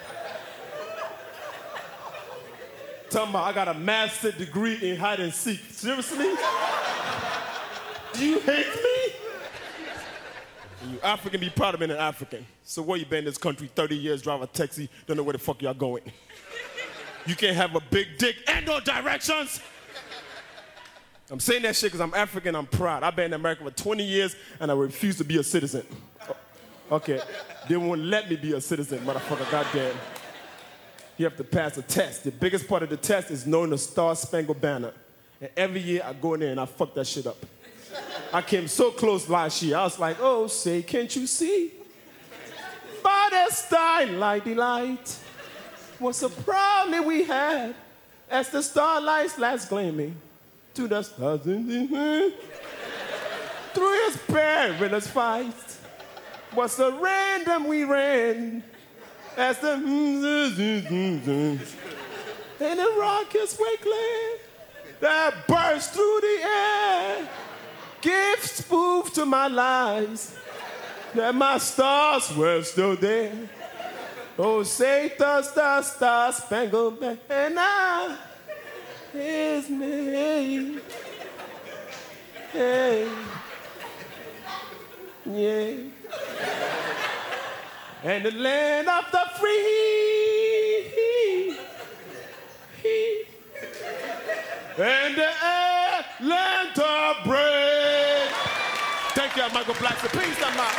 Talking about I got a master's degree in hide and seek. Seriously? Do you hate me? You African, be proud of being an African. So where you been in this country, thirty years, drive a taxi, don't know where the fuck y'all going. You can't have a big dick and no directions. I'm saying that shit because I'm African, I'm proud. I've been in America for twenty years and I refuse to be a citizen. Okay, they won't let me be a citizen, motherfucker, goddamn. You have to pass a test. The biggest part of the test is knowing the Star Spangled Banner. And every year I go in there and I fuck that shit up. I came so close last year. I was like, oh, say, can't you see? By the starlight delight, what so proudly we had as the starlight's last gleaming to the stars in the wind. Through his perilous fight, what so random we ran as the and the rockets wakeland that burst through the air. Give spoof to my lies that my stars were still there. Oh, say the star, star spangled banner is me. Hey, yeah. And the land of the free, and the Atlanta bread. Thank you, Michael Blackson. Peace, I'm out.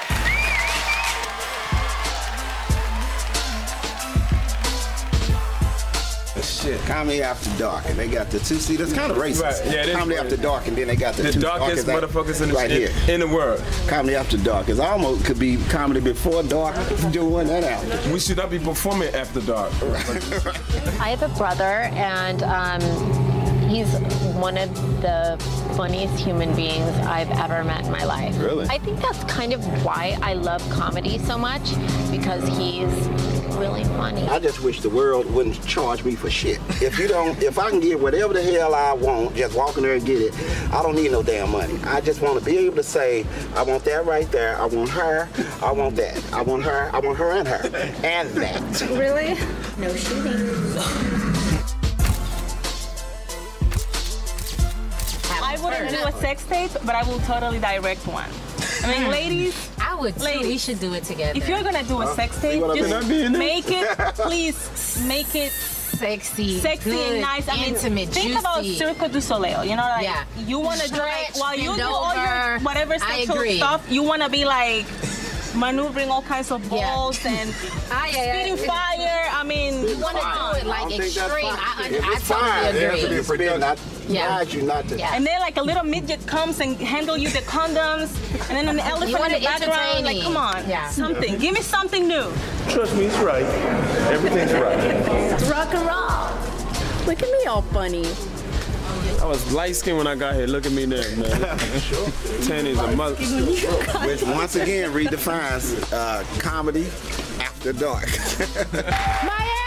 Shit, Comedy After Dark, and they got the two seats. That's kind of racist. Right. Yeah, it is Comedy racist. After Dark, and then they got the, the two darkest motherfuckers in the, right in, here. in the world. Comedy After Dark. It almost could be comedy before dark. Doing that out. We should not be performing after dark. I have a brother, and um, he's one of the funniest human beings I've ever met in my life. Really? I think that's kind of why I love comedy so much, because he's really funny. I just wish the world wouldn't charge me for shit. If you don't, if I can get whatever the hell I want, just walk in there and get it, I don't need no damn money. I just want to be able to say, I want that right there, I want her, I want that, I want her, I want her and her, and that. Really? No shooting. I wouldn't do a sex tape, but I will totally direct one. I mean, ladies. I would too. Ladies, we should do it together. If you're gonna do a sex tape, just make it, please, make it sexy, sexy good, and nice. I mean, intimate, think juicy. about Cirque du Soleil. You know, like Yeah. you want to drink Stretch, while you bend do all your over. whatever I sexual agree. stuff. You want to be like maneuvering all kinds of balls and I, spitting uh, fire. I mean, You want to do it like extreme. I, I, If I it's fine, totally it has to agree. be spin, not Yeah. advise you not to. Yeah. And then like a little midget comes and handle you the condoms, and then an elephant want in the it background. Like, entertaining. come on, Yeah. something. Give me something new. Trust me, it's right. Everything's right. It's rock and roll. Look at me all funny. I was light skinned when I got here. Look at me there, man. Tanny's a mother. Which once again redefines uh, comedy after dark. Miami!